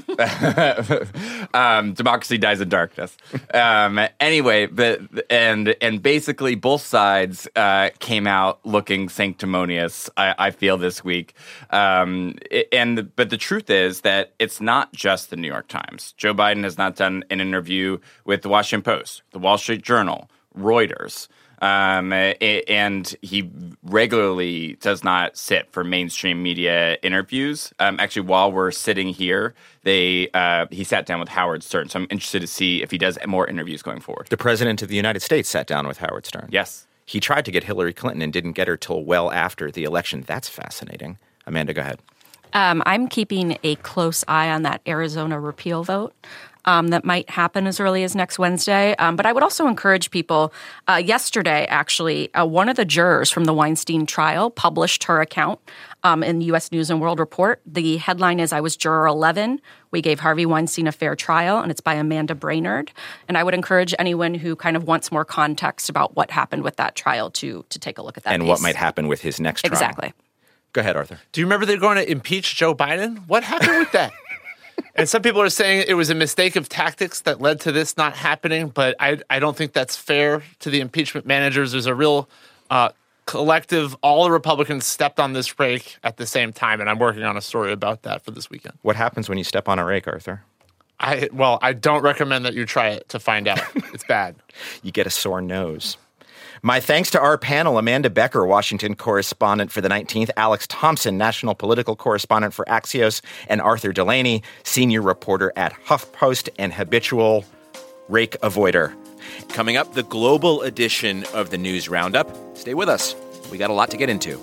S5: Democracy dies in darkness. Anyway, and basically both sides came out looking sanctimonious. I feel this week, but the truth is that it's not just the New York Times. Joe Biden has not done an interview with the Washington Post, the Wall Street Journal, Reuters. And he regularly does not sit for mainstream media interviews. Actually, while we're sitting here, he sat down with Howard Stern. So I'm interested to see if he does more interviews going forward.
S2: The president of the United States sat down with Howard Stern.
S5: Yes.
S2: He tried to get Hillary Clinton and didn't get her till well after the election. That's fascinating. Amanda, go ahead.
S8: I'm keeping a close eye on that Arizona repeal vote. That might happen as early as next Wednesday. But I would also encourage people. Yesterday, actually, one of the jurors from the Weinstein trial published her account in the U.S. News and World Report. The headline is, "I was Juror 11. We gave Harvey Weinstein a fair trial," and it's by Amanda Brainerd. And I would encourage anyone who kind of wants more context about what happened with that trial to take a look at that
S2: and
S8: piece.
S2: What might happen with his next trial.
S8: Exactly.
S2: Go ahead, Arthur.
S6: Do you remember they're going to impeach Joe Biden? What happened with that? And some people are saying it was a mistake of tactics that led to this not happening, but I don't think that's fair to the impeachment managers. There's a real collective, all the Republicans stepped on this rake at the same time, and I'm working on a story about that for this weekend.
S2: What happens when you step on a rake, Arthur?
S6: I don't recommend that you try it to find out. It's bad.
S2: You get a sore nose. My thanks to our panel, Amanda Becker, Washington correspondent for the 19th, Alex Thompson, national political correspondent for Axios, and Arthur Delaney, senior reporter at HuffPost and habitual rake avoider. Coming up, the global edition of the News Roundup. Stay with us. We got a lot to get into.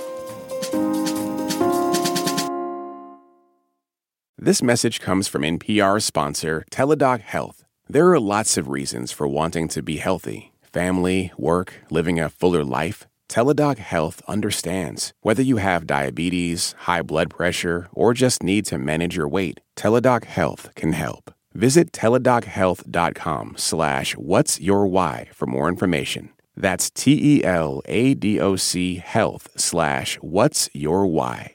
S1: This message comes from NPR sponsor Teladoc Health. There are lots of reasons for wanting to be healthy. Family, work, living a fuller life. Teladoc Health understands. Whether you have diabetes, high blood pressure, or just need to manage your weight, Teladoc Health can help. Visit teladochealth.com/whatsyourwhy for more information. That's TELADOC health/whatsyourwhy.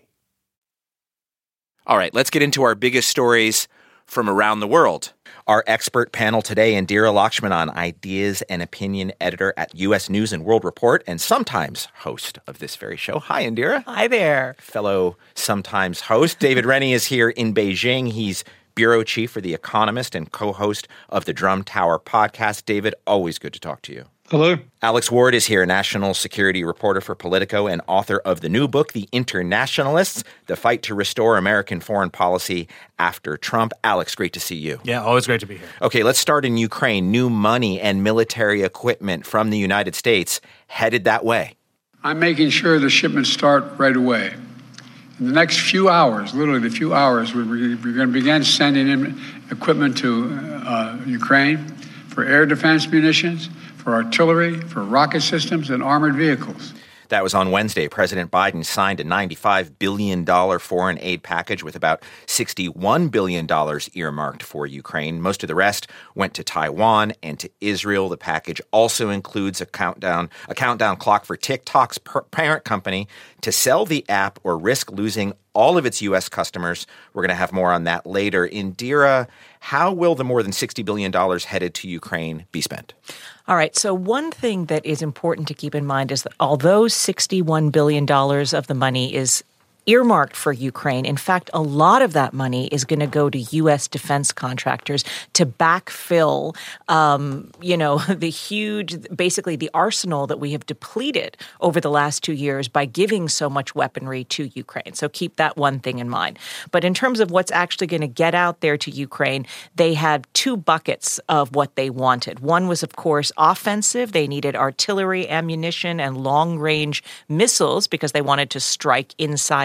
S2: All right, let's get into our biggest stories from around the world. Our expert panel today, Indira Lakshmanan, ideas and opinion editor at U.S. News and World Report, and sometimes host of this very show. Hi, Indira.
S16: Hi there.
S2: Fellow sometimes host. David Rennie is here in Beijing. He's bureau chief for The Economist and co-host of the Drum Tower podcast. David, always good to talk to you.
S17: Hello.
S2: Alex Ward is here, national security reporter for Politico and author of the new book, The Internationalists, The Fight to Restore American Foreign Policy After Trump. Alex, great to see you.
S17: Yeah, always great to be here.
S2: Okay, let's start in Ukraine. New money and military equipment from the United States headed that way.
S18: I'm making sure the shipments start right away. In the next few hours, literally the few hours, we're going to begin sending in equipment to Ukraine for air defense munitions, for artillery, for rocket systems, and armored vehicles.
S2: That was on Wednesday. President Biden signed a $95 billion foreign aid package with about $61 billion earmarked for Ukraine. Most of the rest went to Taiwan and to Israel. The package also includes a countdown clock for TikTok's parent company to sell the app or risk losing all of its U.S. customers. We're going to have more on that later. Indira, how will the more than $60 billion headed to Ukraine be spent?
S16: All right. So one thing that is important to keep in mind is that although $61 billion of the money is earmarked for Ukraine, in fact, a lot of that money is going to go to U.S. defense contractors to backfill, the huge, basically the arsenal that we have depleted over the last 2 years by giving so much weaponry to Ukraine. So keep that one thing in mind. But in terms of what's actually going to get out there to Ukraine, they had two buckets of what they wanted. One was, of course, offensive. They needed artillery, ammunition, and long-range missiles because they wanted to strike inside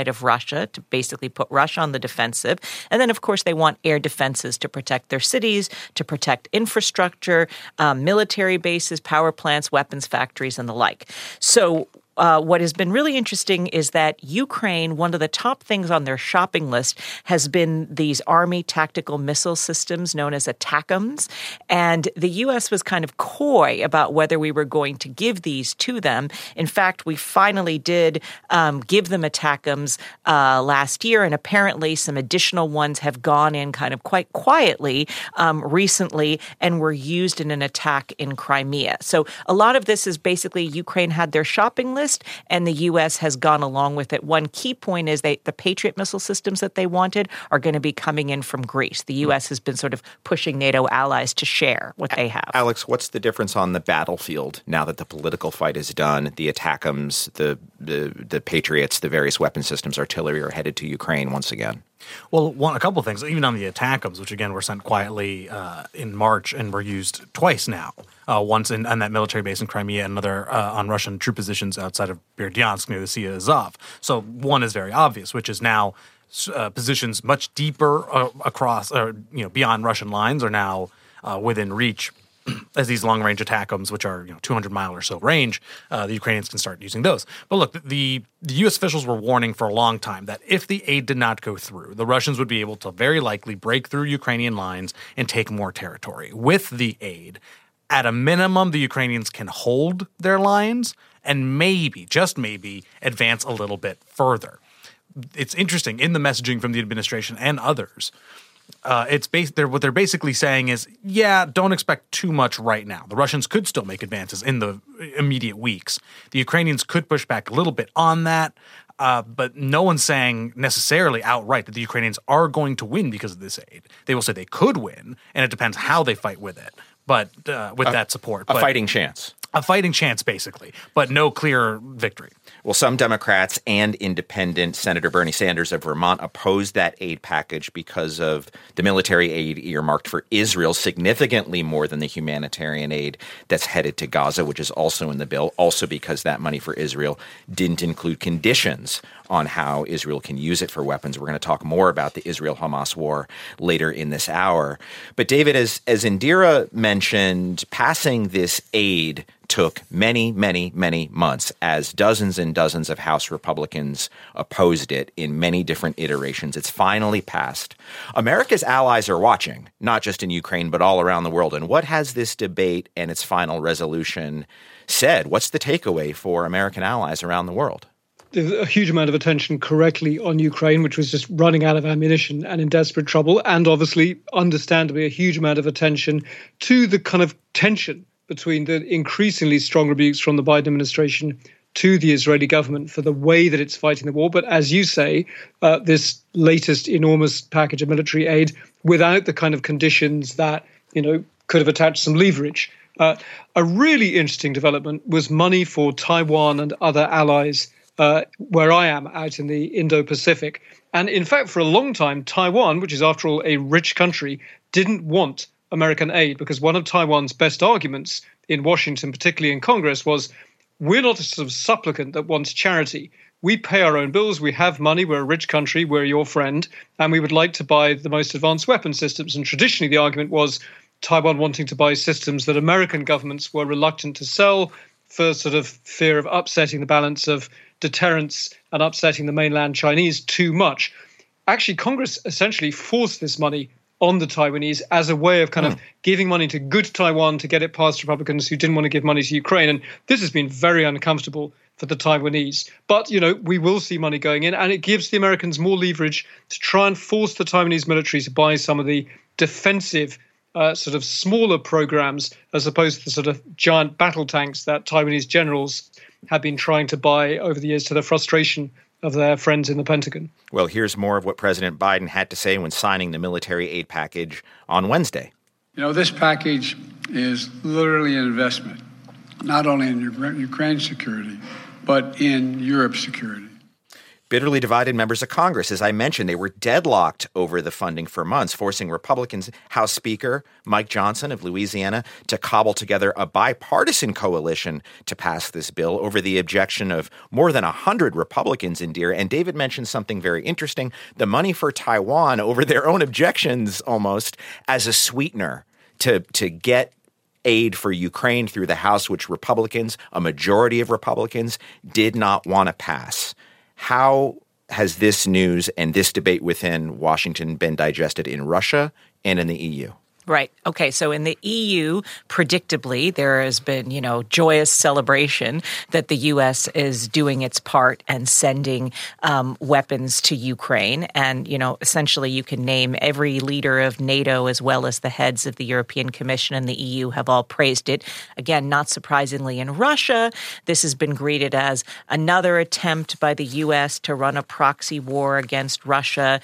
S16: side of Russia to basically put Russia on the defensive. And then, of course, they want air defenses to protect their cities, to protect infrastructure, military bases, power plants, weapons factories, and the like. So what has been really interesting is that Ukraine, one of the top things on their shopping list has been these Army tactical missile systems known as ATACMS. And the U.S. was kind of coy about whether we were going to give these to them. In fact, we finally did give them ATACMS last year, and apparently some additional ones have gone in kind of quite quietly recently and were used in an attack in Crimea. So a lot of this is basically Ukraine had their shopping list, and the U.S. has gone along with it. One key point is the Patriot missile systems that they wanted are going to be coming in from Greece. The U.S. has been sort of pushing NATO allies to share what they have.
S2: Alex, what's the difference on the battlefield now that the political fight is done? The ATACMS, the Patriots, the various weapon systems, artillery are headed to Ukraine once again.
S17: Well, a couple of things, even on the ATACMS, which again were sent quietly in March and were used twice now. Once on that military base in Crimea, and another on Russian troop positions outside of Berdyansk near the Sea of Azov. So one is very obvious, which is now positions much deeper across, beyond Russian lines are now within reach. As these long-range ATACMS, which are 200-mile or so range, the Ukrainians can start using those. But look, the U.S. officials were warning for a long time that if the aid did not go through, the Russians would be able to very likely break through Ukrainian lines and take more territory. With the aid, at a minimum, the Ukrainians can hold their lines and maybe, just maybe, advance a little bit further. It's interesting in the messaging from the administration and others. What they're basically saying is, don't expect too much right now. The Russians could still make advances in the immediate weeks. The Ukrainians could push back a little bit on that, but no one's saying necessarily outright that the Ukrainians are going to win because of this aid. They will say they could win, and it depends how they fight with it. But with that support.
S2: A fighting chance.
S17: A fighting chance, basically, but no clear victory.
S2: Well, some Democrats and independent Senator Bernie Sanders of Vermont opposed that aid package because of the military aid earmarked for Israel, significantly more than the humanitarian aid that's headed to Gaza, which is also in the bill, also because that money for Israel didn't include conditions on how Israel can use it for weapons. We're going to talk more about the Israel-Hamas war later in this hour. But David, as Indira mentioned, passing this aid took many, many, many months as dozens and dozens of House Republicans opposed it in many different iterations. It's finally passed. America's allies are watching, not just in Ukraine, but all around the world. And what has this debate and its final resolution said? What's the takeaway for American allies around the world?
S19: There's a huge amount of attention correctly on Ukraine, which was just running out of ammunition and in desperate trouble. And obviously, understandably, a huge amount of attention to the kind of tension between the increasingly strong rebukes from the Biden administration to the Israeli government for the way that it's fighting the war. But as you say, this latest enormous package of military aid without the kind of conditions that, could have attached some leverage. A really interesting development was money for Taiwan and other allies where I am out in the Indo-Pacific. And in fact, for a long time, Taiwan, which is after all a rich country, didn't want American aid because one of Taiwan's best arguments in Washington, particularly in Congress, was we're not a sort of supplicant that wants charity. We pay our own bills. We have money. We're a rich country. We're your friend. And we would like to buy the most advanced weapon systems. And traditionally, the argument was Taiwan wanting to buy systems that American governments were reluctant to sell for sort of fear of upsetting the balance of deterrence and upsetting the mainland Chinese too much. Actually, Congress essentially forced this money on the Taiwanese as a way of kind of giving money to good Taiwan to get it past Republicans who didn't want to give money to Ukraine. And this has been very uncomfortable for the Taiwanese. But, we will see money going in, and it gives the Americans more leverage to try and force the Taiwanese military to buy some of the defensive sort of smaller programs as opposed to the sort of giant battle tanks that Taiwanese generals have been trying to buy over the years to the frustration of their friends in the Pentagon.
S2: Well, here's more of what President Biden had to say when signing the military aid package on Wednesday.
S18: This package is literally an investment, not only in Ukraine's security, but in Europe's security.
S2: bitterly divided members of Congress. As I mentioned, they were deadlocked over the funding for months, forcing Republicans, House Speaker Mike Johnson of Louisiana, to cobble together a bipartisan coalition to pass this bill over the objection of more than 100 Republicans in Deer. And David mentioned something very interesting, the money for Taiwan over their own objections almost as a sweetener to get aid for Ukraine through the House, which Republicans, a majority of Republicans, did not want to pass. How has this news and this debate within Washington been digested in Russia and in the EU?
S16: Right. Okay. So in the EU, predictably, there has been, joyous celebration that the U.S. is doing its part and sending weapons to Ukraine. And, essentially you can name every leader of NATO as well as the heads of the European Commission and the EU have all praised it. Again, not surprisingly, in Russia, this has been greeted as another attempt by the U.S. to run a proxy war against Russia.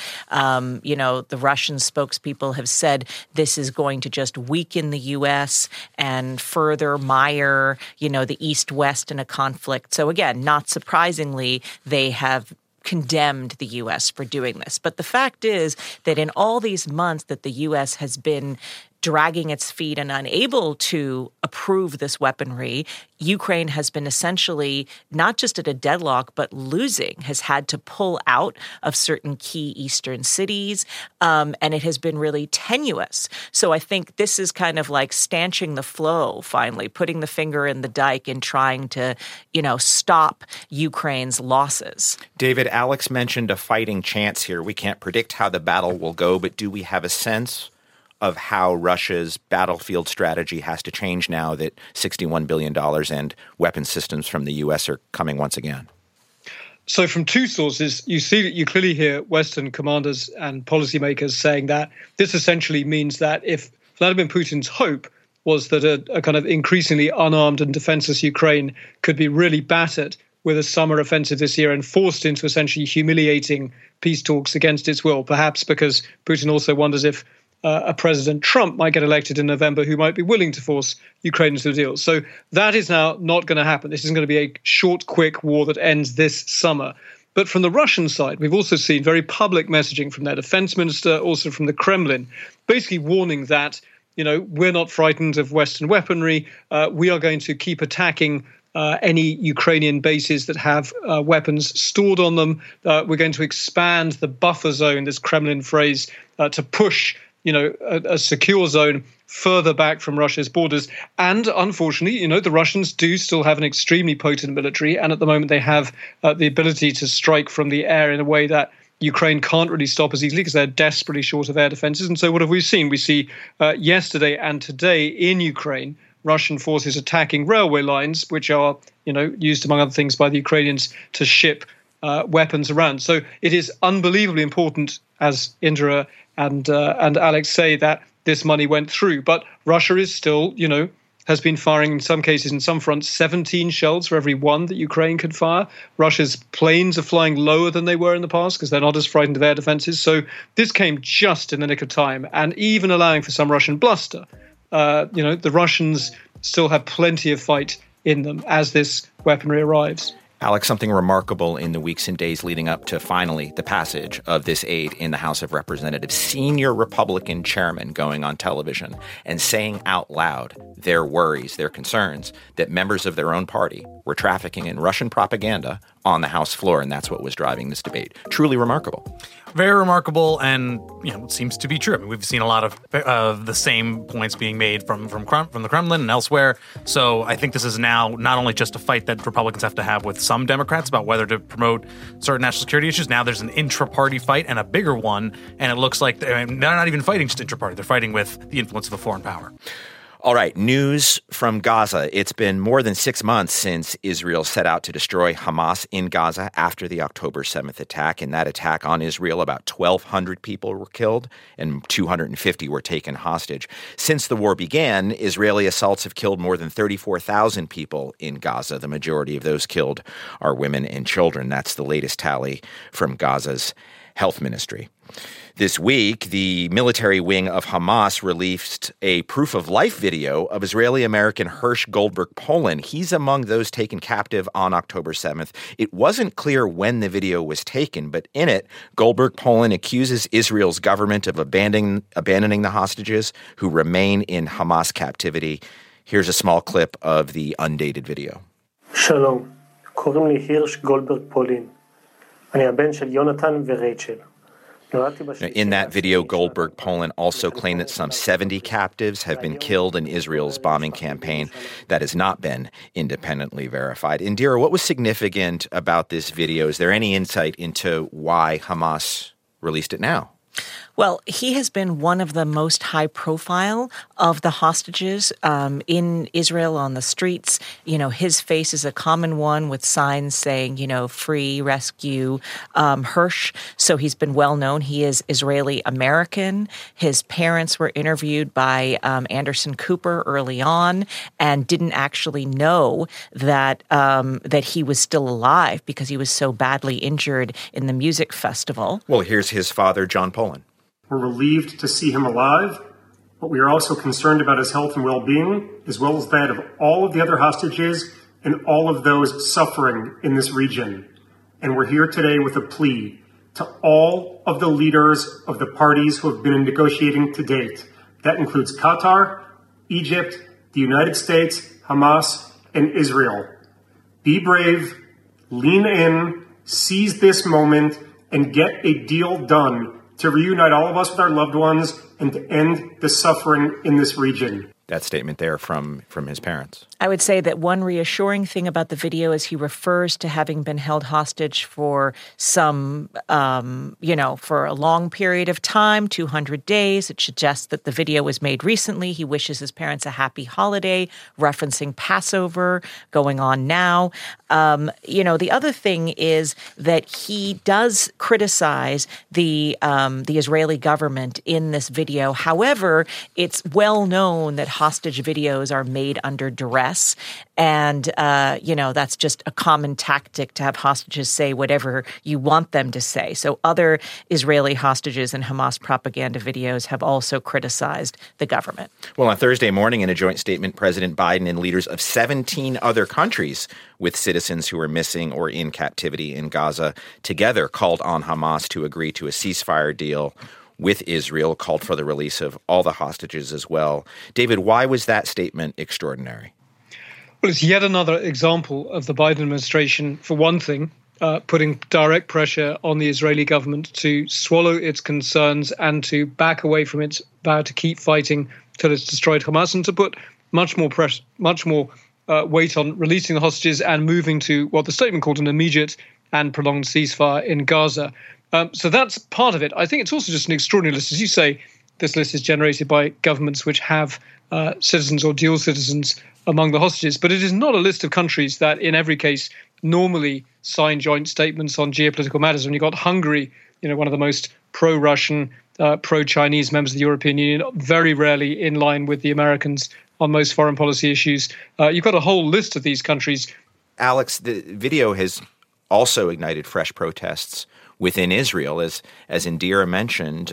S16: The Russian spokespeople have said this is going to just weaken the U.S. and further mire, the East-West in a conflict. So again, not surprisingly, they have condemned the U.S. for doing this. But the fact is that in all these months that the U.S. has been dragging its feet and unable to approve this weaponry, Ukraine has been essentially not just at a deadlock, but losing, has had to pull out of certain key eastern cities, and it has been really tenuous. So I think this is kind of like stanching the flow, finally, putting the finger in the dike and trying to, stop Ukraine's losses.
S2: David, Alex mentioned a fighting chance here. We can't predict how the battle will go, but do we have a sense of how Russia's battlefield strategy has to change now that $61 billion and weapon systems from the U.S. are coming once again?
S19: So from two sources, you clearly hear Western commanders and policymakers saying that this essentially means that if Vladimir Putin's hope was that a kind of increasingly unarmed and defenseless Ukraine could be really battered with a summer offensive this year and forced into essentially humiliating peace talks against its will, perhaps because Putin also wonders if a President Trump might get elected in November who might be willing to force Ukraine into a deal. So that is now not going to happen. This isn't going to be a short, quick war that ends this summer. But from the Russian side, we've also seen very public messaging from their defense minister, also from the Kremlin, basically warning that, we're not frightened of Western weaponry. We are going to keep attacking any Ukrainian bases that have weapons stored on them. We're going to expand the buffer zone, this Kremlin phrase, to push a secure zone further back from Russia's borders. And unfortunately, the Russians do still have an extremely potent military. And at the moment, they have the ability to strike from the air in a way that Ukraine can't really stop as easily because they're desperately short of air defenses. And so what have we seen? We see yesterday and today in Ukraine, Russian forces attacking railway lines, which are, used, among other things, by the Ukrainians to ship weapons around. So it is unbelievably important, as Indra and Alex say, that this money went through. But Russia is still, has been firing in some cases, in some fronts, 17 shells for every one that Ukraine could fire. Russia's planes are flying lower than they were in the past because they're not as frightened of air defenses. So this came just in the nick of time, and even allowing for some Russian bluster. The Russians still have plenty of fight in them as this weaponry arrives.
S2: Alex, something remarkable in the weeks and days leading up to finally the passage of this aid in the House of Representatives. Senior Republican chairman going on television and saying out loud their worries, their concerns that members of their own party were trafficking in Russian propaganda on the House floor, and that's what was driving this debate. Truly remarkable.
S17: Very remarkable, and it seems to be true. I mean, we've seen a lot of the same points being made from the Kremlin and elsewhere. So I think this is now not only just a fight that Republicans have to have with some Democrats about whether to promote certain national security issues. Now there's an intra-party fight and a bigger one, and it looks like they're not even fighting just intra-party. They're fighting with the influence of a foreign power.
S2: All right, news from Gaza. It's been more than 6 months since Israel set out to destroy Hamas in Gaza after the October 7th attack. In that attack on Israel, about 1,200 people were killed and 250 were taken hostage. Since the war began, Israeli assaults have killed more than 34,000 people in Gaza. The majority of those killed are women and children. That's the latest tally from Gaza's health ministry. This week, the military wing of Hamas released a proof-of-life video of Israeli-American Hersh Goldberg Polin. He's among those taken captive on October 7th. It wasn't clear when the video was taken, but in it, Goldberg Polin accuses Israel's government of abandoning the hostages who remain in Hamas captivity. Here's a small clip of the undated video.
S20: שלום, קוראים לי הירש גולדברג פולין. אני הבן של יונתן ורייצ'ל.
S2: In that video, Goldberg Polin also claimed that some 70 captives have been killed in Israel's bombing campaign. That has not been independently verified. Indira, what was significant about this video? Is there any insight into why Hamas released it now?
S16: Well, he has been one of the most high profile of the hostages in Israel on the streets. You know, his face is a common one with signs saying, you know, free, rescue, Hersh. So he's been well known. He is Israeli American. His parents were interviewed by Anderson Cooper early on and didn't actually know that that he was still alive because he was so badly injured in the music festival.
S2: Well, here's his father, John Polin.
S21: We're relieved to see him alive, but we are also concerned about his health and well-being, as well as that of all of the other hostages and all of those suffering in this region. And we're here today with a plea to all of the leaders of the parties who have been negotiating to date. That includes Qatar, Egypt, the United States, Hamas, and Israel. Be brave, lean in, seize this moment, and get a deal done to reunite all of us with our loved ones and to end the suffering in this region.
S2: That statement there from his parents.
S16: I would say that one reassuring thing about the video is he refers to having been held hostage for some, for a long period of time, 200 days. It suggests that the video was made recently. He wishes his parents a happy holiday, referencing Passover going on now. The other thing is that he does criticize the Israeli government in this video. However, it's well known that hostage videos are made under duress. And, that's just a common tactic to have hostages say whatever you want them to say. So other Israeli hostages in Hamas propaganda videos have also criticized the government.
S2: Well, on Thursday morning, in a joint statement, President Biden and leaders of 17 other countries with citizens who are missing or in captivity in Gaza together called on Hamas to agree to a ceasefire deal with Israel, called for the release of all the hostages as well. David, why was that statement extraordinary?
S19: Well, it's yet another example of the Biden administration, for one thing, putting direct pressure on the Israeli government to swallow its concerns and to back away from its vow to keep fighting till it's destroyed Hamas, and to put much more weight on releasing the hostages and moving to what the statement called an immediate and prolonged ceasefire in Gaza. So that's part of it. I think it's also just an extraordinary list. As you say, this list is generated by governments which have citizens or dual citizens among the hostages. But it is not a list of countries that, in every case, normally sign joint statements on geopolitical matters. When you've got Hungary, one of the most pro-Russian, pro-Chinese members of the European Union, very rarely in line with the Americans on most foreign policy issues. You've got a whole list of these countries.
S2: Alex, the video has also ignited fresh protests within Israel. As Indira mentioned,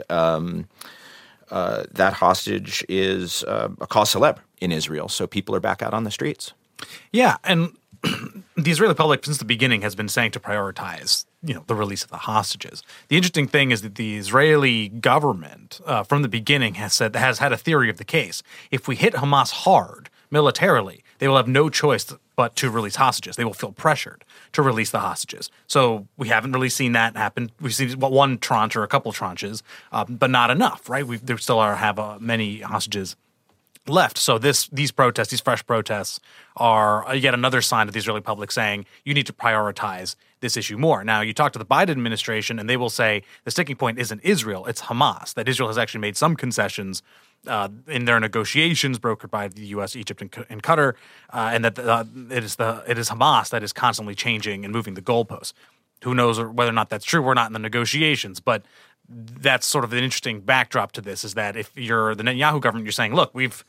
S2: that hostage is a cause célèbre in Israel, so people are back out on the streets.
S17: Yeah, and the Israeli public since the beginning has been saying to prioritize, the release of the hostages. The interesting thing is that the Israeli government, from the beginning, has had a theory of the case. If we hit Hamas hard militarily, they will have no choice but to release hostages. They will feel pressured to release the hostages. So we haven't really seen that happen. We've seen one tranche or a couple tranches, but not enough, right? There still have many hostages left. So these fresh protests, are yet another sign of the Israeli public saying you need to prioritize this issue more. Now, you talk to the Biden administration, and they will say the sticking point isn't Israel, it's Hamas, that Israel has actually made some concessions in their negotiations brokered by the U.S., Egypt, and Qatar, and that it is Hamas that is constantly changing and moving the goalposts. Who knows whether or not that's true? We're not in the negotiations, but that's sort of an interesting backdrop to this, is that if you're the Netanyahu government, you're saying, look, we've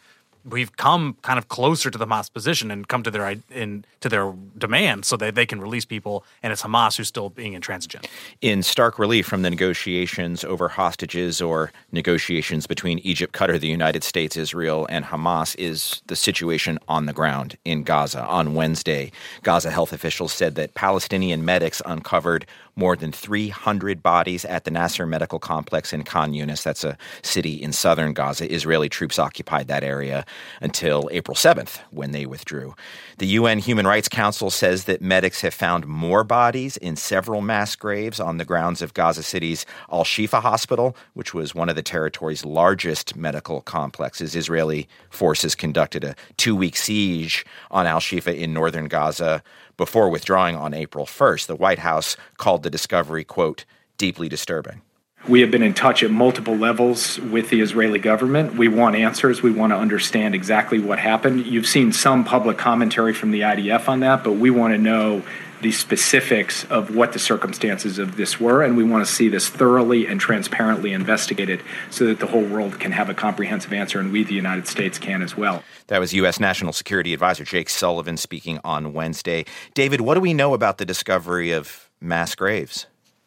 S17: we've come kind of closer to the Hamas position and come to their demands so that they can release people, and it's Hamas who's still being intransigent.
S2: In stark relief from the negotiations over hostages or negotiations between Egypt, Qatar, the United States, Israel, and Hamas is the situation on the ground in Gaza. On Wednesday, Gaza health officials said that Palestinian medics uncovered more than 300 bodies at the Nasser Medical Complex in Khan Yunis. That's a city in southern Gaza. Israeli troops occupied that area until April 7th, when they withdrew. The UN Human Rights Council says that medics have found more bodies in several mass graves on the grounds of Gaza City's Al-Shifa Hospital, which was one of the territory's largest medical complexes. Israeli forces conducted a 2-week siege on Al-Shifa in northern Gaza before withdrawing on April 1st. The White House called the discovery, quote, deeply disturbing.
S4: We have been in touch at multiple levels with the Israeli government. We want answers. We want to understand exactly what happened. You've seen some public commentary from the IDF on that, but we want to know the specifics of what the circumstances of this were, and we want to see this thoroughly and transparently investigated so that the whole world can have a comprehensive answer, and we, the United States, can as well.
S2: That was U.S. National Security Advisor Jake Sullivan speaking on Wednesday. David, what do we know about the discovery of mass graves?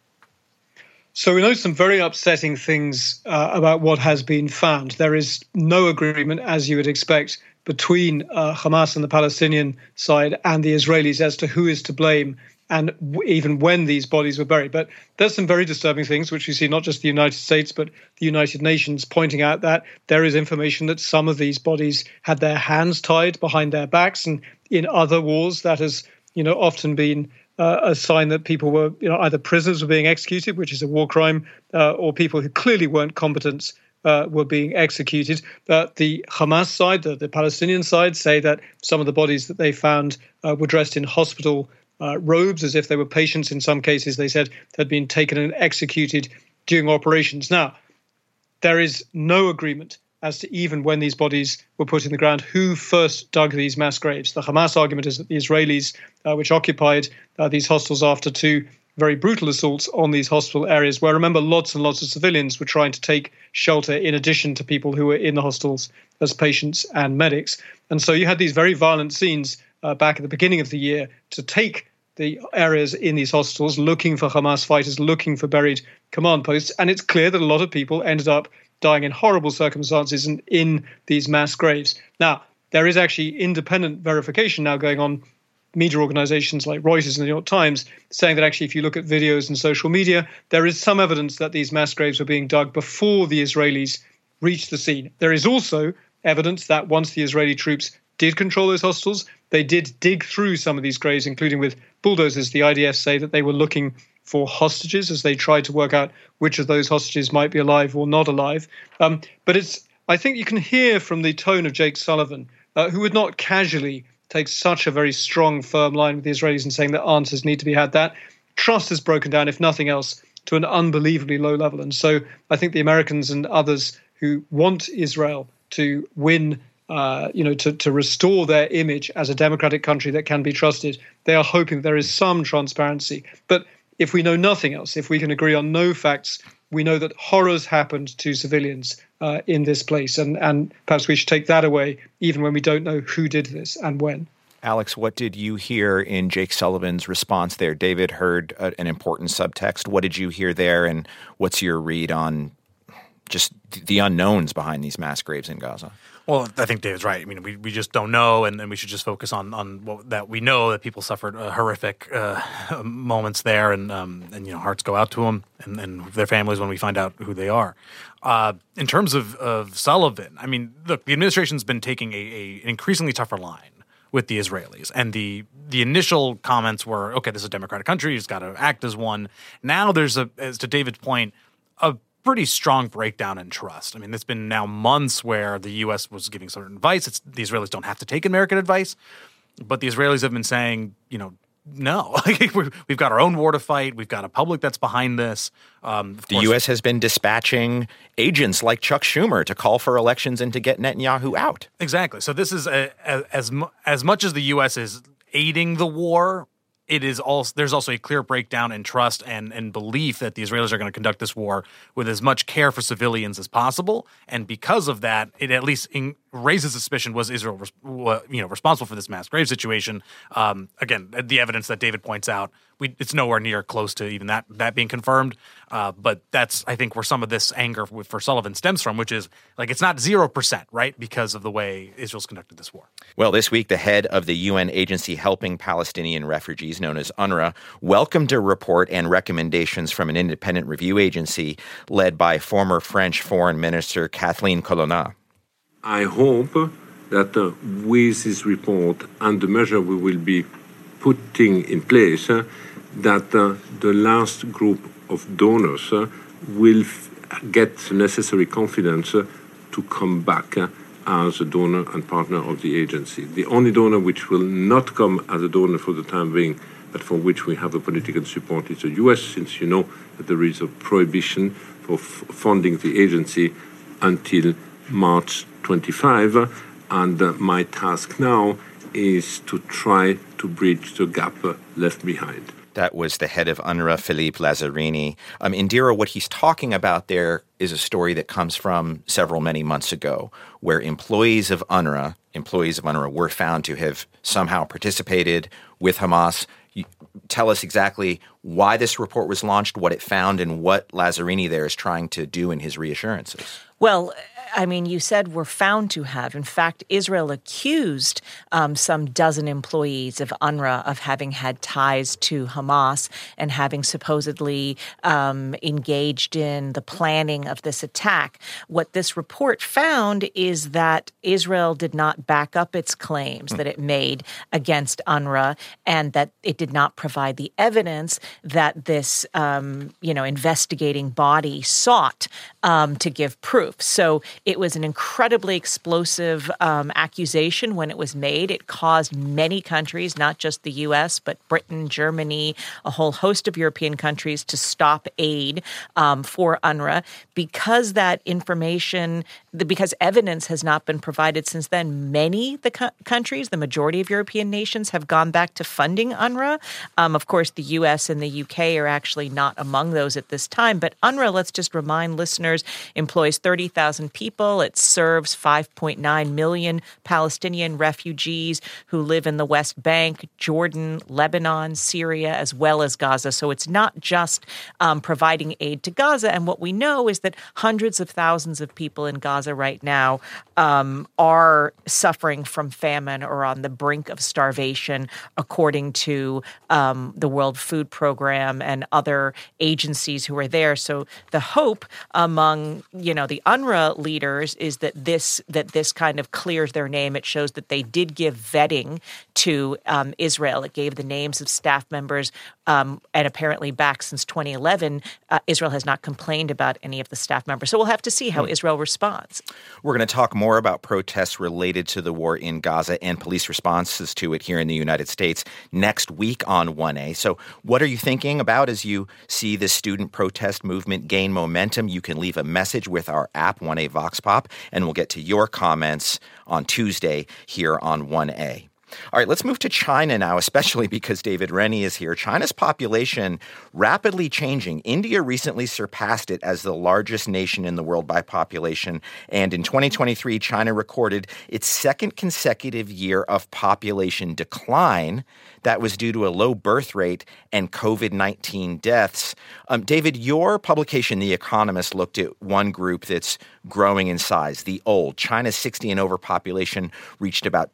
S19: So we know some very upsetting things about what has been found. There is no agreement, as you would expect, between Hamas and the Palestinian side and the Israelis as to who is to blame and even when these bodies were buried. But there's some very disturbing things, which we see not just the United States, but the United Nations pointing out that there is information that some of these bodies had their hands tied behind their backs. And in other wars, that has, often been a sign that people were, either prisoners were being executed, which is a war crime, or people who clearly weren't competent were being executed. The Hamas side, the Palestinian side, say that some of the bodies that they found were dressed in hospital robes, as if they were patients. In some cases, they said had been taken and executed during operations. Now, there is no agreement as to even when these bodies were put in the ground, who first dug these mass graves. The Hamas argument is that the Israelis, which occupied these hostels after 2 very brutal assaults on these hospital areas, where, remember, lots and lots of civilians were trying to take shelter in addition to people who were in the hostels as patients and medics. And so you had these very violent scenes back at the beginning of the year to take the areas in these hostels, looking for Hamas fighters, looking for buried command posts. And it's clear that a lot of people ended up dying in horrible circumstances and in these mass graves. Now, there is actually independent verification now going on. Media organizations like Reuters and the New York Times saying that actually, if you look at videos and social media, there is some evidence that these mass graves were being dug before the Israelis reached the scene. There is also evidence that once the Israeli troops did control those hostels, they did dig through some of these graves, including with bulldozers. The IDF say that they were looking for hostages as they tried to work out which of those hostages might be alive or not alive. But I think you can hear from the tone of Jake Sullivan, who would not casually take such a very strong, firm line with the Israelis and saying that answers need to be had. That trust has broken down, if nothing else, to an unbelievably low level. And so I think the Americans and others who want Israel to win, to restore their image as a democratic country that can be trusted, they are hoping there is some transparency. But if we know nothing else, if we can agree on no facts, we know that horrors happened to civilians in this place. And perhaps we should take that away, even when we don't know who did this and when.
S2: Alex, what did you hear in Jake Sullivan's response there? David heard an important subtext. What did you hear there, and what's your read on just the unknowns behind these mass graves in Gaza?
S17: Well, I think David's right. I mean, we just don't know, and we should just focus on that we know that people suffered horrific moments there, and hearts go out to them and their families when we find out who they are. In terms of Sullivan, I mean, look, the administration's been taking an increasingly tougher line with the Israelis, and the initial comments were, okay, this is a democratic country, it's got to act as one. Now there's as to David's point, a pretty strong breakdown in trust. I mean, it's been now months where the U.S. was giving certain advice. The Israelis don't have to take American advice, but the Israelis have been saying, no, we've got our own war to fight. We've got a public that's behind this.
S2: The U.S. has been dispatching agents like Chuck Schumer to call for elections and to get Netanyahu out.
S17: Exactly. So this is as much as the U.S. is aiding the war, there's also a clear breakdown in trust and belief that the Israelis are going to conduct this war with as much care for civilians as possible. And because of that, it at least raises suspicion, was Israel responsible for this mass grave situation? Again, the evidence that David points out, it's nowhere near close to even that being confirmed. But that's, I think, where some of this anger for Sullivan stems from, which is like it's not 0%, right, because of the way Israel's conducted this war.
S2: Well, this week, the head of the UN agency helping Palestinian refugees, known as UNRWA, welcomed a report and recommendations from an independent review agency led by former French Foreign Minister Kathleen Colonna.
S7: I hope that with this report and the measure we will be putting in place, that the last group of donors will get the necessary confidence to come back as a donor and partner of the agency. The only donor which will not come as a donor for the time being, but for which we have a political support, is the US, since you know that there is a prohibition for funding the agency until March 25, and my task now is to try to bridge the gap left behind.
S2: That was the head of UNRWA, Philippe Lazzarini. Indira, what he's talking about there is a story that comes from many months ago, where employees of UNRWA were found to have somehow participated with Hamas. Tell us exactly why this report was launched, what it found, and what Lazzarini there is trying to do in his reassurances.
S16: Well, I mean, you said were found to have. In fact, Israel accused some dozen employees of UNRWA of having had ties to Hamas and having supposedly engaged in the planning of this attack. What this report found is that Israel did not back up its claims that it made against UNRWA, and that it did not provide the evidence that this, investigating body sought to give proof. So it was an incredibly explosive accusation when it was made. It caused many countries, not just the U.S., but Britain, Germany, a whole host of European countries to stop aid for UNRWA because because evidence has not been provided since then. Many countries, the majority of European nations, have gone back to funding UNRWA. Of course, the U.S. and the U.K. are actually not among those at this time. But UNRWA, let's just remind listeners, employs 30,000 people. It serves 5.9 million Palestinian refugees who live in the West Bank, Jordan, Lebanon, Syria, as well as Gaza. So it's not just providing aid to Gaza. And what we know is that hundreds of thousands of people in Gaza right now are suffering from famine or on the brink of starvation, according to the World Food Program and other agencies who are there. So the hope among, the UNRWA leaders is that this kind of clears their name. It shows that they did give vetting to Israel. It gave the names of staff members, and apparently back since 2011, Israel has not complained about any of the staff members. So we'll have to see how Israel responds.
S2: We're going to talk more about protests related to the war in Gaza and police responses to it here in the United States next week on 1A. So what are you thinking about as you see the student protest movement gain momentum? You can leave a message with our app, 1A Vox Pop, and we'll get to your comments on Tuesday here on 1A. All right, let's move to China now, especially because David Rennie is here. China's population rapidly changing. India recently surpassed it as the largest nation in the world by population. And in 2023, China recorded its second consecutive year of population decline. That was due to a low birth rate and COVID-19 deaths. David, your publication, The Economist, looked at one group that's growing in size, the old. China's 60 and over population reached about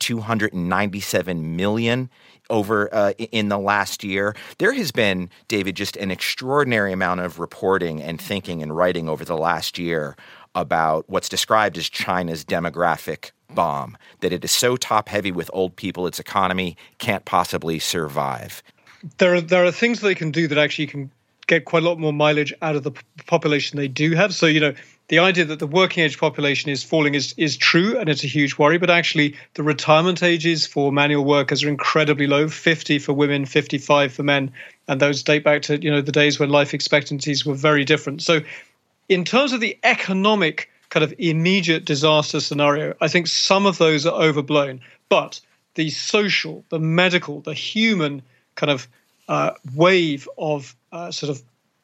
S2: 297 million over in the last year. There has been, David, just an extraordinary amount of reporting and thinking and writing over the last year about what's described as China's demographic bomb, that it is so top-heavy with old people, its economy can't possibly survive.
S19: There are things they can do that actually can get quite a lot more mileage out of the population they do have. So, the idea that the working age population is falling is true, and it's a huge worry. But actually, the retirement ages for manual workers are incredibly low, 50 for women, 55 for men. And those date back to, the days when life expectancies were very different. So in terms of the economic kind of immediate disaster scenario, I think some of those are overblown. But the social, the medical, the human kind of wave of sort of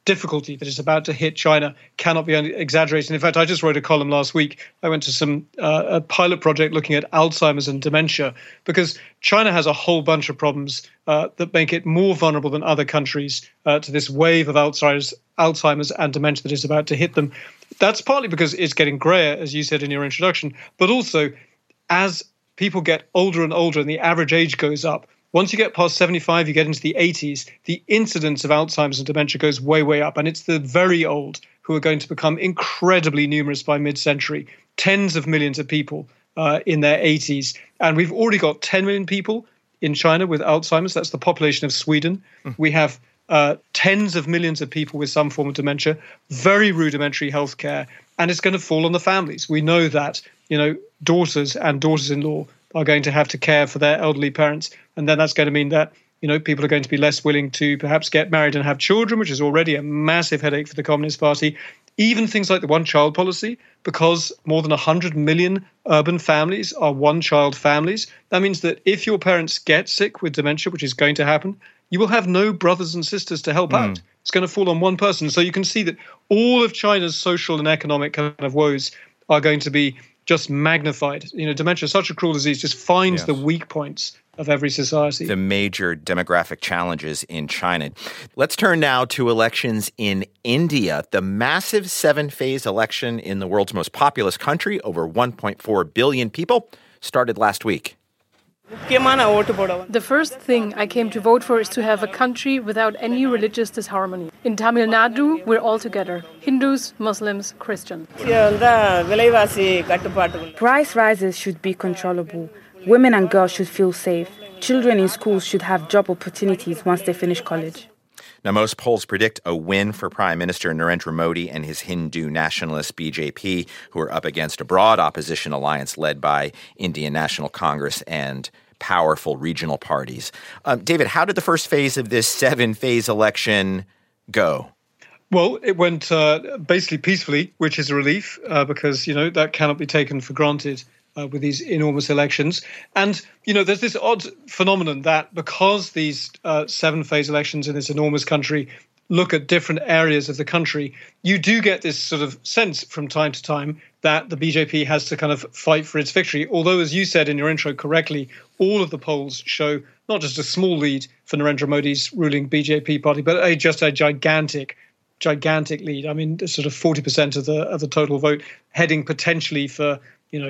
S19: difficulty that is about to hit China cannot be exaggerated. In fact, I just wrote a column last week. I went to a pilot project looking at Alzheimer's and dementia, because China has a whole bunch of problems that make it more vulnerable than other countries to this wave of Alzheimer's and dementia that is about to hit them. That's partly because it's getting grayer, as you said in your introduction, but also as people get older and older and the average age goes up, once you get past 75, you get into the 80s, the incidence of Alzheimer's and dementia goes way, way up. And it's the very old who are going to become incredibly numerous by mid-century, tens of millions of people in their 80s. And we've already got 10 million people in China with Alzheimer's. That's the population of Sweden. We have tens of millions of people with some form of dementia, very rudimentary healthcare, and it's going to fall on the families. We know that, daughters and daughters-in-law are going to have to care for their elderly parents. And then that's going to mean that, people are going to be less willing to perhaps get married and have children, which is already a massive headache for the Communist Party. Even things like the one-child policy, because more than 100 million urban families are one-child families. That means that if your parents get sick with dementia, which is going to happen, you will have no brothers and sisters to help out. It's going to fall on one person. So you can see that all of China's social and economic kind of woes are going to be just magnified. Dementia is such a cruel disease, just finds the weak points of every society.
S2: The major demographic challenges in China. Let's turn now to elections in India. The massive 7-phase election in the world's most populous country, over 1.4 billion people, started last week.
S3: The first thing I came to vote for is to have a country without any religious disharmony. In Tamil Nadu, we're all together. Hindus, Muslims, Christians.
S22: Price rises should be controllable. Women and girls should feel safe. Children in schools should have job opportunities once they finish college.
S2: Now, most polls predict a win for Prime Minister Narendra Modi and his Hindu nationalist BJP, who are up against a broad opposition alliance led by Indian National Congress and powerful regional parties. David, how did the first phase of this 7-phase election go?
S19: Well, it went basically peacefully, which is a relief because, that cannot be taken for granted with these enormous elections. And, there's this odd phenomenon that because these 7-phase elections in this enormous country look at different areas of the country, you do get this sort of sense from time to time that the BJP has to kind of fight for its victory. Although, as you said in your intro correctly, all of the polls show not just a small lead for Narendra Modi's ruling BJP party, but just a gigantic lead. I mean, sort of 40% of the total vote, heading potentially for,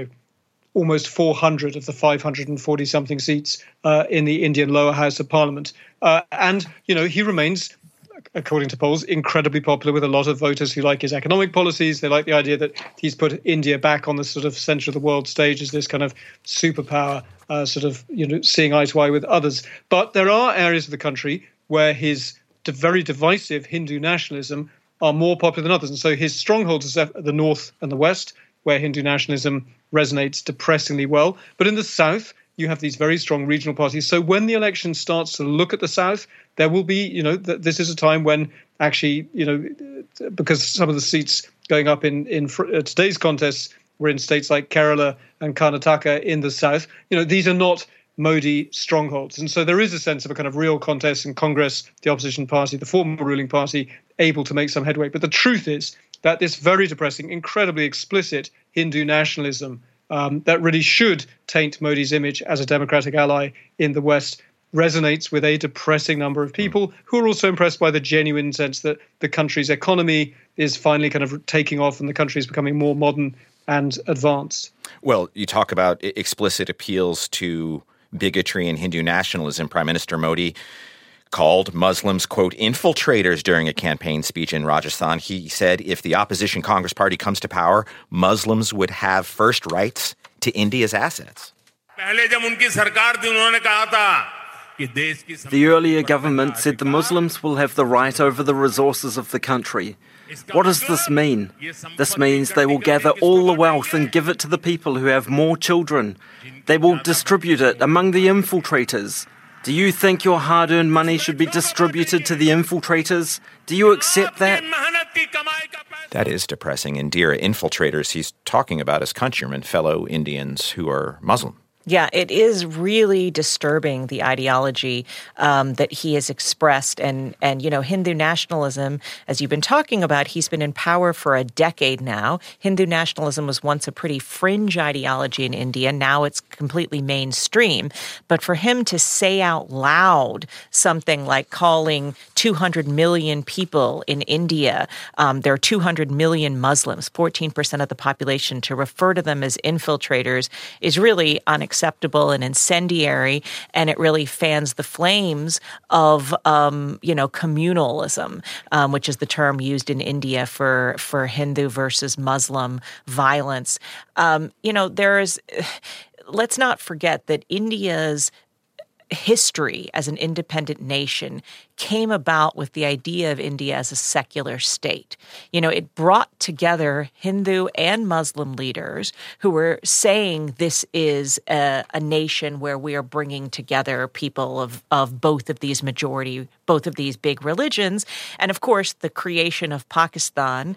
S19: almost 400 of the 540-something seats in the Indian lower house of parliament. And, he remains, according to polls, incredibly popular with a lot of voters who like his economic policies. They like the idea that he's put India back on the sort of center of the world stage as this kind of superpower, seeing eye to eye with others. But there are areas of the country where his very divisive Hindu nationalism are more popular than others. And so his strongholds are the north and the west, where Hindu nationalism resonates depressingly well. But in the south, you have these very strong regional parties. So when the election starts to look at the south, there will be, this is a time when actually, because some of the seats going up in today's contests were in states like Kerala and Karnataka in the south, these are not Modi strongholds. And so there is a sense of a kind of real contest in Congress, the opposition party, the former ruling party, able to make some headway. But the truth is that this very depressing, incredibly explicit Hindu nationalism that really should taint Modi's image as a democratic ally in the West resonates with a depressing number of people who are also impressed by the genuine sense that the country's economy is finally kind of taking off and the country is becoming more modern and advanced.
S2: Well, you talk about explicit appeals to bigotry and Hindu nationalism. Prime Minister Modi called Muslims, quote, infiltrators during a campaign speech in Rajasthan. He said if the opposition Congress party comes to power, Muslims would have first rights to India's assets.
S23: The earlier government said the Muslims will have the right over the resources of the country. What does this mean? This means they will gather all the wealth and give it to the people who have more children. They will distribute it among the infiltrators. Do you think your hard-earned money should be distributed to the infiltrators? Do you accept that?
S2: That is depressing. Indira, infiltrators he's talking about as countrymen, fellow Indians who are Muslim.
S16: Yeah, it is really disturbing, the ideology that he has expressed. And Hindu nationalism, as you've been talking about, he's been in power for a decade now. Hindu nationalism was once a pretty fringe ideology in India. Now it's completely mainstream. But for him to say out loud something like calling 200 million people in India, there are 200 million Muslims, 14% of the population, to refer to them as infiltrators is really unacceptable and incendiary, and it really fans the flames of communalism, which is the term used in India for Hindu versus Muslim violence. Let's not forget that India's history as an independent nation came about with the idea of India as a secular state. It brought together Hindu and Muslim leaders who were saying this is a nation where we are bringing together people of both of these big religions. And of course, the creation of Pakistan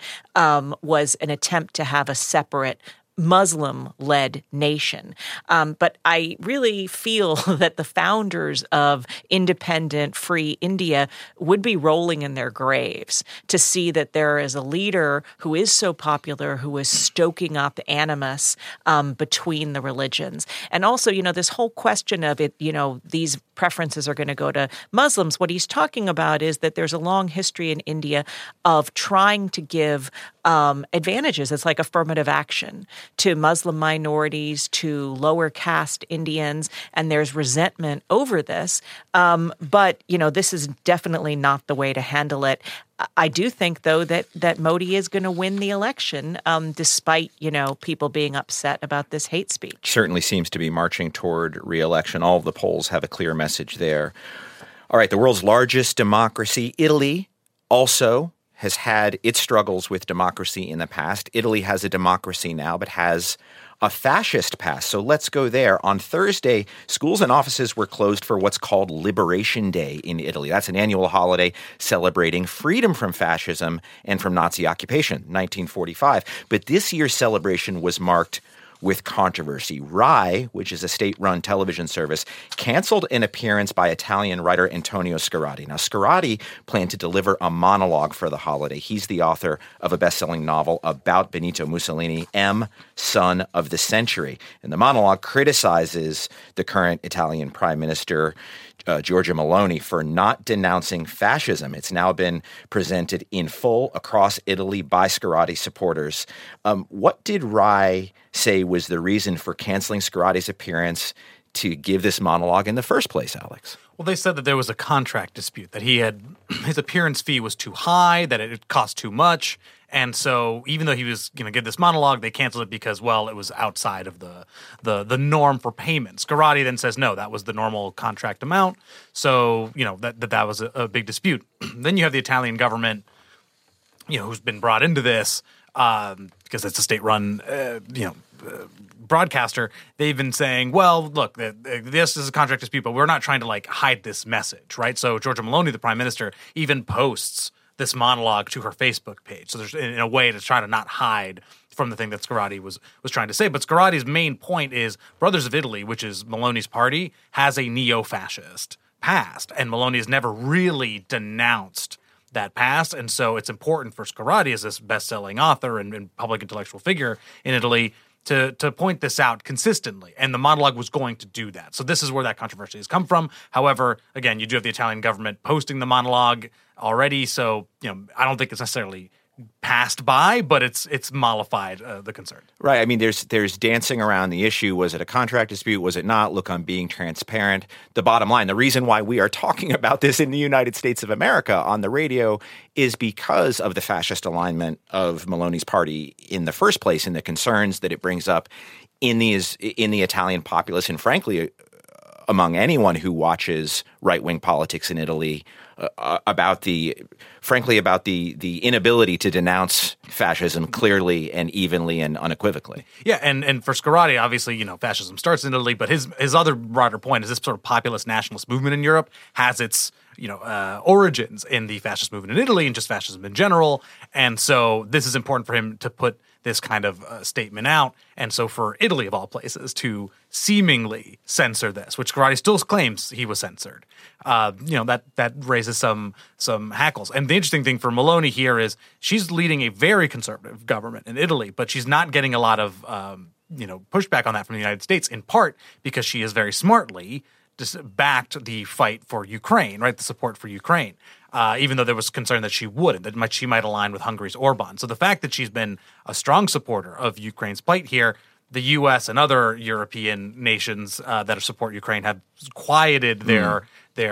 S16: was an attempt to have a separate Muslim-led nation. But I really feel that the founders of independent, free India would be rolling in their graves to see that there is a leader who is so popular, who is stoking up animus between the religions. And also, this whole question of it, these preferences are going to go to Muslims. What he's talking about is that there's a long history in India of trying to give advantages. It's like affirmative action to Muslim minorities, to lower caste Indians, and there's resentment over this. But this is definitely not the way to handle it. I do think, though, that Modi is going to win the election, despite, people being upset about this hate speech.
S2: Certainly seems to be marching toward re-election. All of the polls have a clear message there. All right, the world's largest democracy, Italy, also has had its struggles with democracy in the past. Italy has a democracy now, but has a fascist past. So let's go there. On Thursday, schools and offices were closed for what's called Liberation Day in Italy. That's an annual holiday celebrating freedom from fascism and from Nazi occupation, 1945. But this year's celebration was marked with controversy. Rai, which is a state-run television service, canceled an appearance by Italian writer Antonio Scarlatti. Now, Scarlatti planned to deliver a monologue for the holiday. He's the author of a best-selling novel about Benito Mussolini, M, Son of the Century. And the monologue criticizes the current Italian Prime Minister, Giorgia Meloni, for not denouncing fascism. It's now been presented in full across Italy by Scarlatti supporters. What did Rai say was the reason for canceling Scarlatti's appearance to give this monologue in the first place, Alex?
S17: Well, they said that there was a contract dispute, that his appearance fee was too high, that it cost too much. And so even though he was going to give this monologue, they canceled it because, well, it was outside of the norm for payment. Scarlatti then says, no, that was the normal contract amount. So, that was a big dispute. Then you have the Italian government, who's been brought into this because it's a state-run, broadcaster. They've been saying, well, look, this is a contract dispute, but we're not trying to, hide this message, right? So Giorgia Meloni, the prime minister, even posts this monologue to her Facebook page. So there's in a way to try to not hide from the thing that Scarlatti was trying to say. But Scarlatti's main point is Brothers of Italy, which is Meloni's party, has a neo-fascist past. And Meloni has never really denounced that past. And so it's important for Scarlatti, as this best-selling author and public intellectual figure in Italy, to point this out consistently. And the monologue was going to do that. So this is where that controversy has come from. However, again, you do have the Italian government posting the monologue already. So, I don't think it's necessarily passed by, but it's mollified the concern.
S2: Right. I mean, there's dancing around the issue. Was it a contract dispute? Was it not? Look, I'm being transparent. The bottom line, the reason why we are talking about this in the United States of America on the radio is because of the fascist alignment of Meloni's party in the first place, and the concerns that it brings up in the Italian populace, and frankly, among anyone who watches right-wing politics in Italy, about the inability to denounce fascism clearly and evenly and unequivocally.
S17: Yeah, and for Scarlatti, obviously, fascism starts in Italy, but his other broader point is this sort of populist nationalist movement in Europe has its origins in the fascist movement in Italy and just fascism in general. And so this is important for him to put this kind of statement out. And so for Italy, of all places, to seemingly censor this, which Corradi still claims he was censored, that raises some hackles. And the interesting thing for Meloni here is she's leading a very conservative government in Italy, but she's not getting a lot of pushback on that from the United States, in part because she has very smartly just backed the fight for Ukraine, right? The support for Ukraine, even though there was concern that she wouldn't, that she might align with Hungary's Orban. So the fact that she's been a strong supporter of Ukraine's plight here, the U.S. and other European nations that support Ukraine have quieted their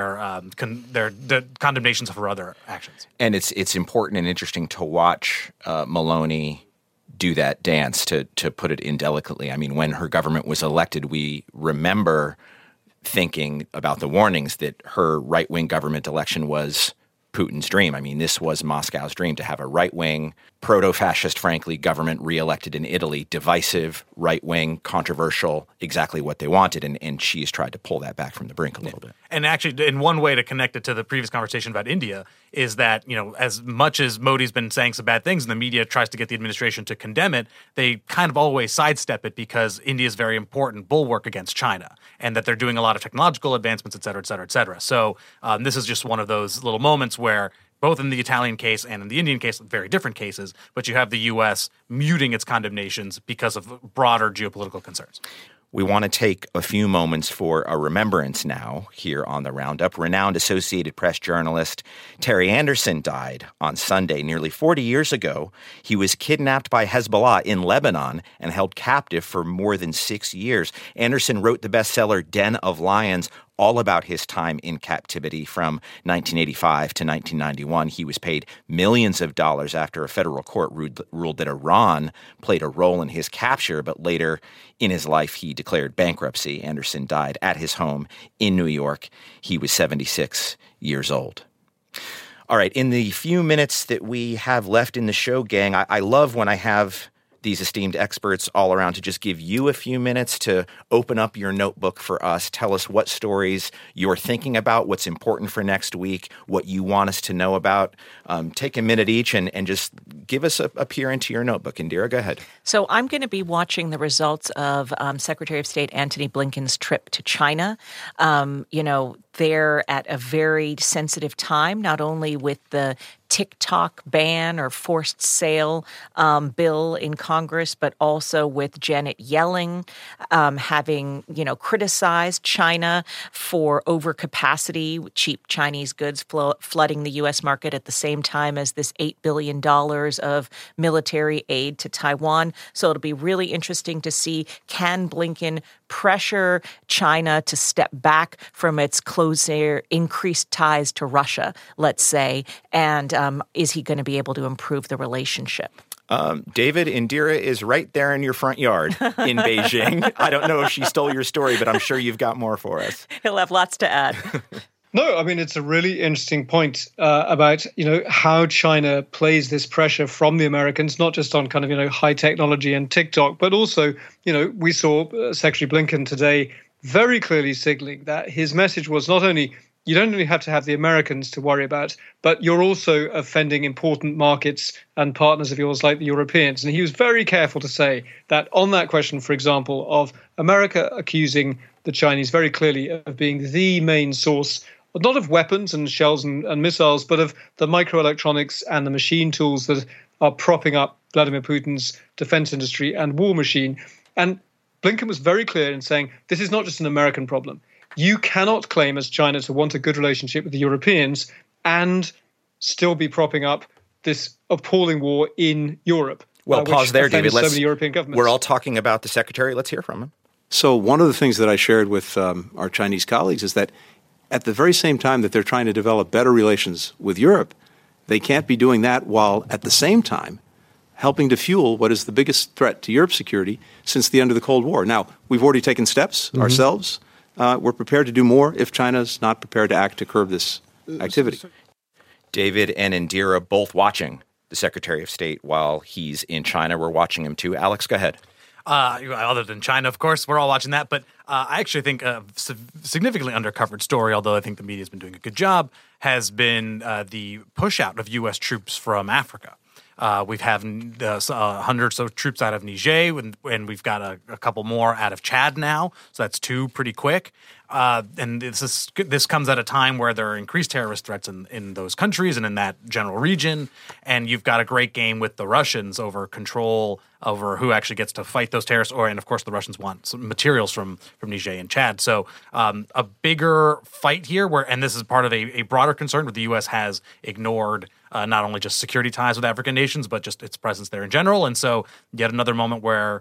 S17: condemnations of her other actions.
S2: And it's important and interesting to watch Meloni do that dance, to put it indelicately. I mean, when her government was elected, we remember thinking about the warnings that her right-wing government election was Putin's dream. I mean, this was Moscow's dream, to have a right-wing, proto-fascist, frankly, government reelected in Italy, divisive, right-wing, controversial, exactly what they wanted. And she's tried to pull that back from the brink a little bit.
S17: And actually, in one way to connect it to the previous conversation about India is that, as much as Modi's been saying some bad things and the media tries to get the administration to condemn it, they kind of always sidestep it because India is a very important bulwark against China and that they're doing a lot of technological advancements, et cetera, et cetera, et cetera. So this is just one of those little moments where both in the Italian case and in the Indian case, very different cases, but you have the U.S. muting its condemnations because of broader geopolitical concerns.
S2: We want to take a few moments for a remembrance now here on the Roundup. Renowned Associated Press journalist Terry Anderson died on Sunday. Nearly 40 years ago, he was kidnapped by Hezbollah in Lebanon and held captive for more than 6 years. Anderson wrote the bestseller Den of Lions, all about his time in captivity from 1985 to 1991. He was paid millions of dollars after a federal court ruled that Iran played a role in his capture, but later in his life he declared bankruptcy. Anderson died at his home in New York. He was 76 years old. All right, in the few minutes that we have left in the show, gang, I love when I have these esteemed experts all around to just give you a few minutes to open up your notebook for us. Tell us what stories you're thinking about, what's important for next week, what you want us to know about. Take a minute each and just give us a peer into your notebook. Indira, go ahead.
S16: So I'm going to be watching the results of Secretary of State Antony Blinken's trip to China. They're at a very sensitive time, not only with the TikTok ban or forced sale bill in Congress, but also with Janet Yellen having, criticized China for overcapacity, cheap Chinese goods flooding the U.S. market at the same time as this $8 billion of military aid to Taiwan. So it'll be really interesting to see, can Blinken pressure China to step back from its closer, increased ties to Russia, let's say, and is he going to be able to improve the relationship?
S2: David, Indira is right there in your front yard in Beijing. I don't know if she stole your story, but I'm sure you've got more for us.
S16: He'll have lots to add.
S19: No, I mean, it's a really interesting point about, how China plays this pressure from the Americans, not just on kind of, high technology and TikTok, but also, we saw Secretary Blinken today very clearly signaling that his message was not only you don't only have to have the Americans to worry about, but you're also offending important markets and partners of yours like the Europeans. And he was very careful to say that on that question, for example, of America accusing the Chinese very clearly of being the main source, not of weapons and shells and missiles, but of the microelectronics and the machine tools that are propping up Vladimir Putin's defense industry and war machine. And Blinken was very clear in saying this is not just an American problem. You cannot claim as China to want a good relationship with the Europeans and still be propping up this appalling war in Europe.
S2: Well, pause there, David.
S19: So many European governments.
S2: We're all talking about the Secretary. Let's hear from him.
S9: So one of the things that I shared with our Chinese colleagues is that at the very same time that they're trying to develop better relations with Europe, they can't be doing that while at the same time helping to fuel what is the biggest threat to Europe's security since the end of the Cold War. Now, we've already taken steps ourselves. We're prepared to do more if China's not prepared to act to curb this activity.
S2: David and Indira both watching the Secretary of State while he's in China. We're watching him too. Alex, go ahead.
S17: Other than China, of course, we're all watching that. But I actually think a significantly undercovered story, although I think the media's been doing a good job, has been the push out of U.S. troops from Africa. We've had hundreds of troops out of Niger, and we've got a couple more out of Chad now. So that's 2 pretty quick. And this comes at a time where there are increased terrorist threats in those countries and in that general region. And you've got a great game with the Russians over control over who actually gets to fight those terrorists. And of course, the Russians want some materials from Niger and Chad. So a bigger fight here, and this is part of a broader concern where the U.S. has ignored not only just security ties with African nations, but just its presence there in general. And so yet another moment where,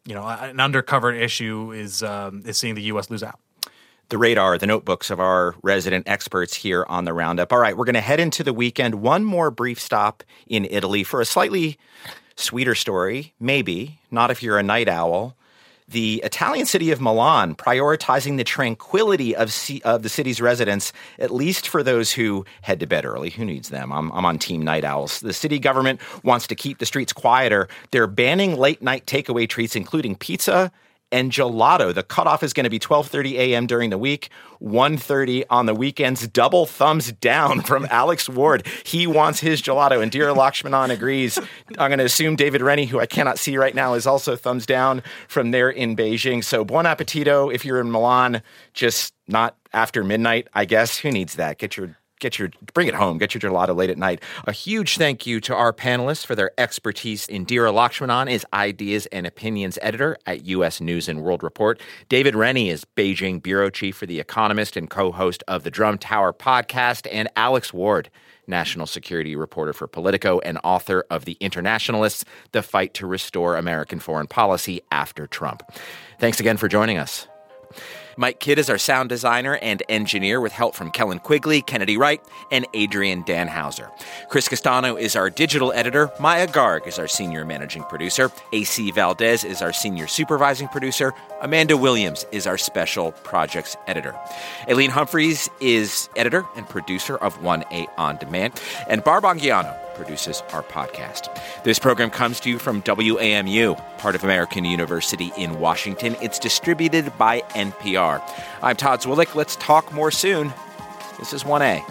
S17: an undercovered issue is seeing the U.S. lose out.
S2: The radar, the notebooks of our resident experts here on the Roundup. All right, we're going to head into the weekend. One more brief stop in Italy for a slightly sweeter story, maybe, not if you're a night owl. The Italian city of Milan prioritizing the tranquility of the city's residents, at least for those who head to bed early. Who needs them? I'm on team night owls. The city government wants to keep the streets quieter. They're banning late-night takeaway treats, including pizza and gelato. The cutoff is going to be 12:30 a.m. during the week, 1:30 on the weekends. Double thumbs down from Alex Ward. He wants his gelato, and Dear Lakshmanan agrees. I'm going to assume David Rennie, who I cannot see right now, is also thumbs down from there in Beijing. So buon appetito if you're in Milan, just not after midnight, I guess. Who needs that? Bring it home. Get your gelato late at night. A huge thank you to our panelists for their expertise. Indira Lakshmanan is Ideas and Opinions Editor at U.S. News and World Report. David Rennie is Beijing Bureau Chief for The Economist and co-host of the Drum Tower podcast. And Alex Ward, National Security Reporter for Politico and author of The Internationalists, The Fight to Restore American Foreign Policy After Trump. Thanks again for joining us. Mike Kidd is our sound designer and engineer with help from Kellen Quigley, Kennedy Wright, and Adrian Danhauser. Chris Castano is our digital editor. Maya Garg is our senior managing producer. AC Valdez is our senior supervising producer. Amanda Williams is our special projects editor. Aileen Humphreys is editor and producer of 1A On Demand. And Barb Anguiano produces our podcast. This program comes to you from WAMU, part of American University in Washington. It's distributed by NPR. I'm Todd Zwillick. Let's talk more soon. This is 1A.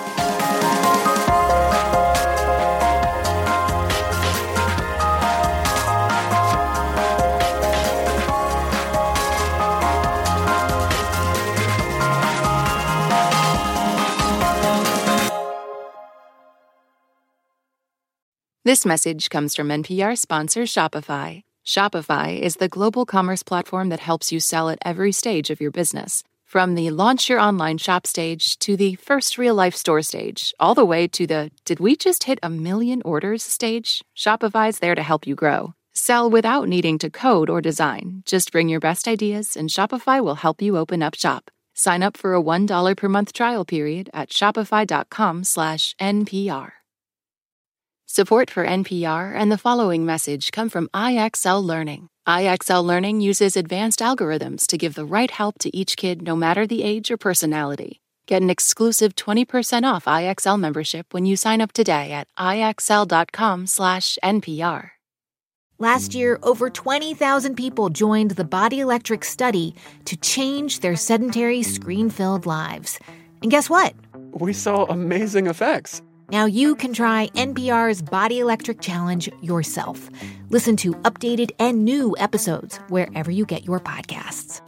S10: This message comes from NPR sponsor Shopify. Shopify is the global commerce platform that helps you sell at every stage of your business. From the launch your online shop stage to the first real life store stage, all the way to the did we just hit 1 million orders stage? Shopify's there to help you grow. Sell without needing to code or design. Just bring your best ideas and Shopify will help you open up shop. Sign up for a $1 per month trial period at shopify.com/NPR. Support for NPR and the following message come from IXL Learning. IXL Learning uses advanced algorithms to give the right help to each kid no matter the age or personality. Get an exclusive 20% off IXL membership when you sign up today at IXL.com/NPR.
S11: Last year, over 20,000 people joined the Body Electric study to change their sedentary, screen-filled lives. And guess what?
S12: We saw amazing effects.
S11: Now you can try NPR's Body Electric Challenge yourself. Listen to updated and new episodes wherever you get your podcasts.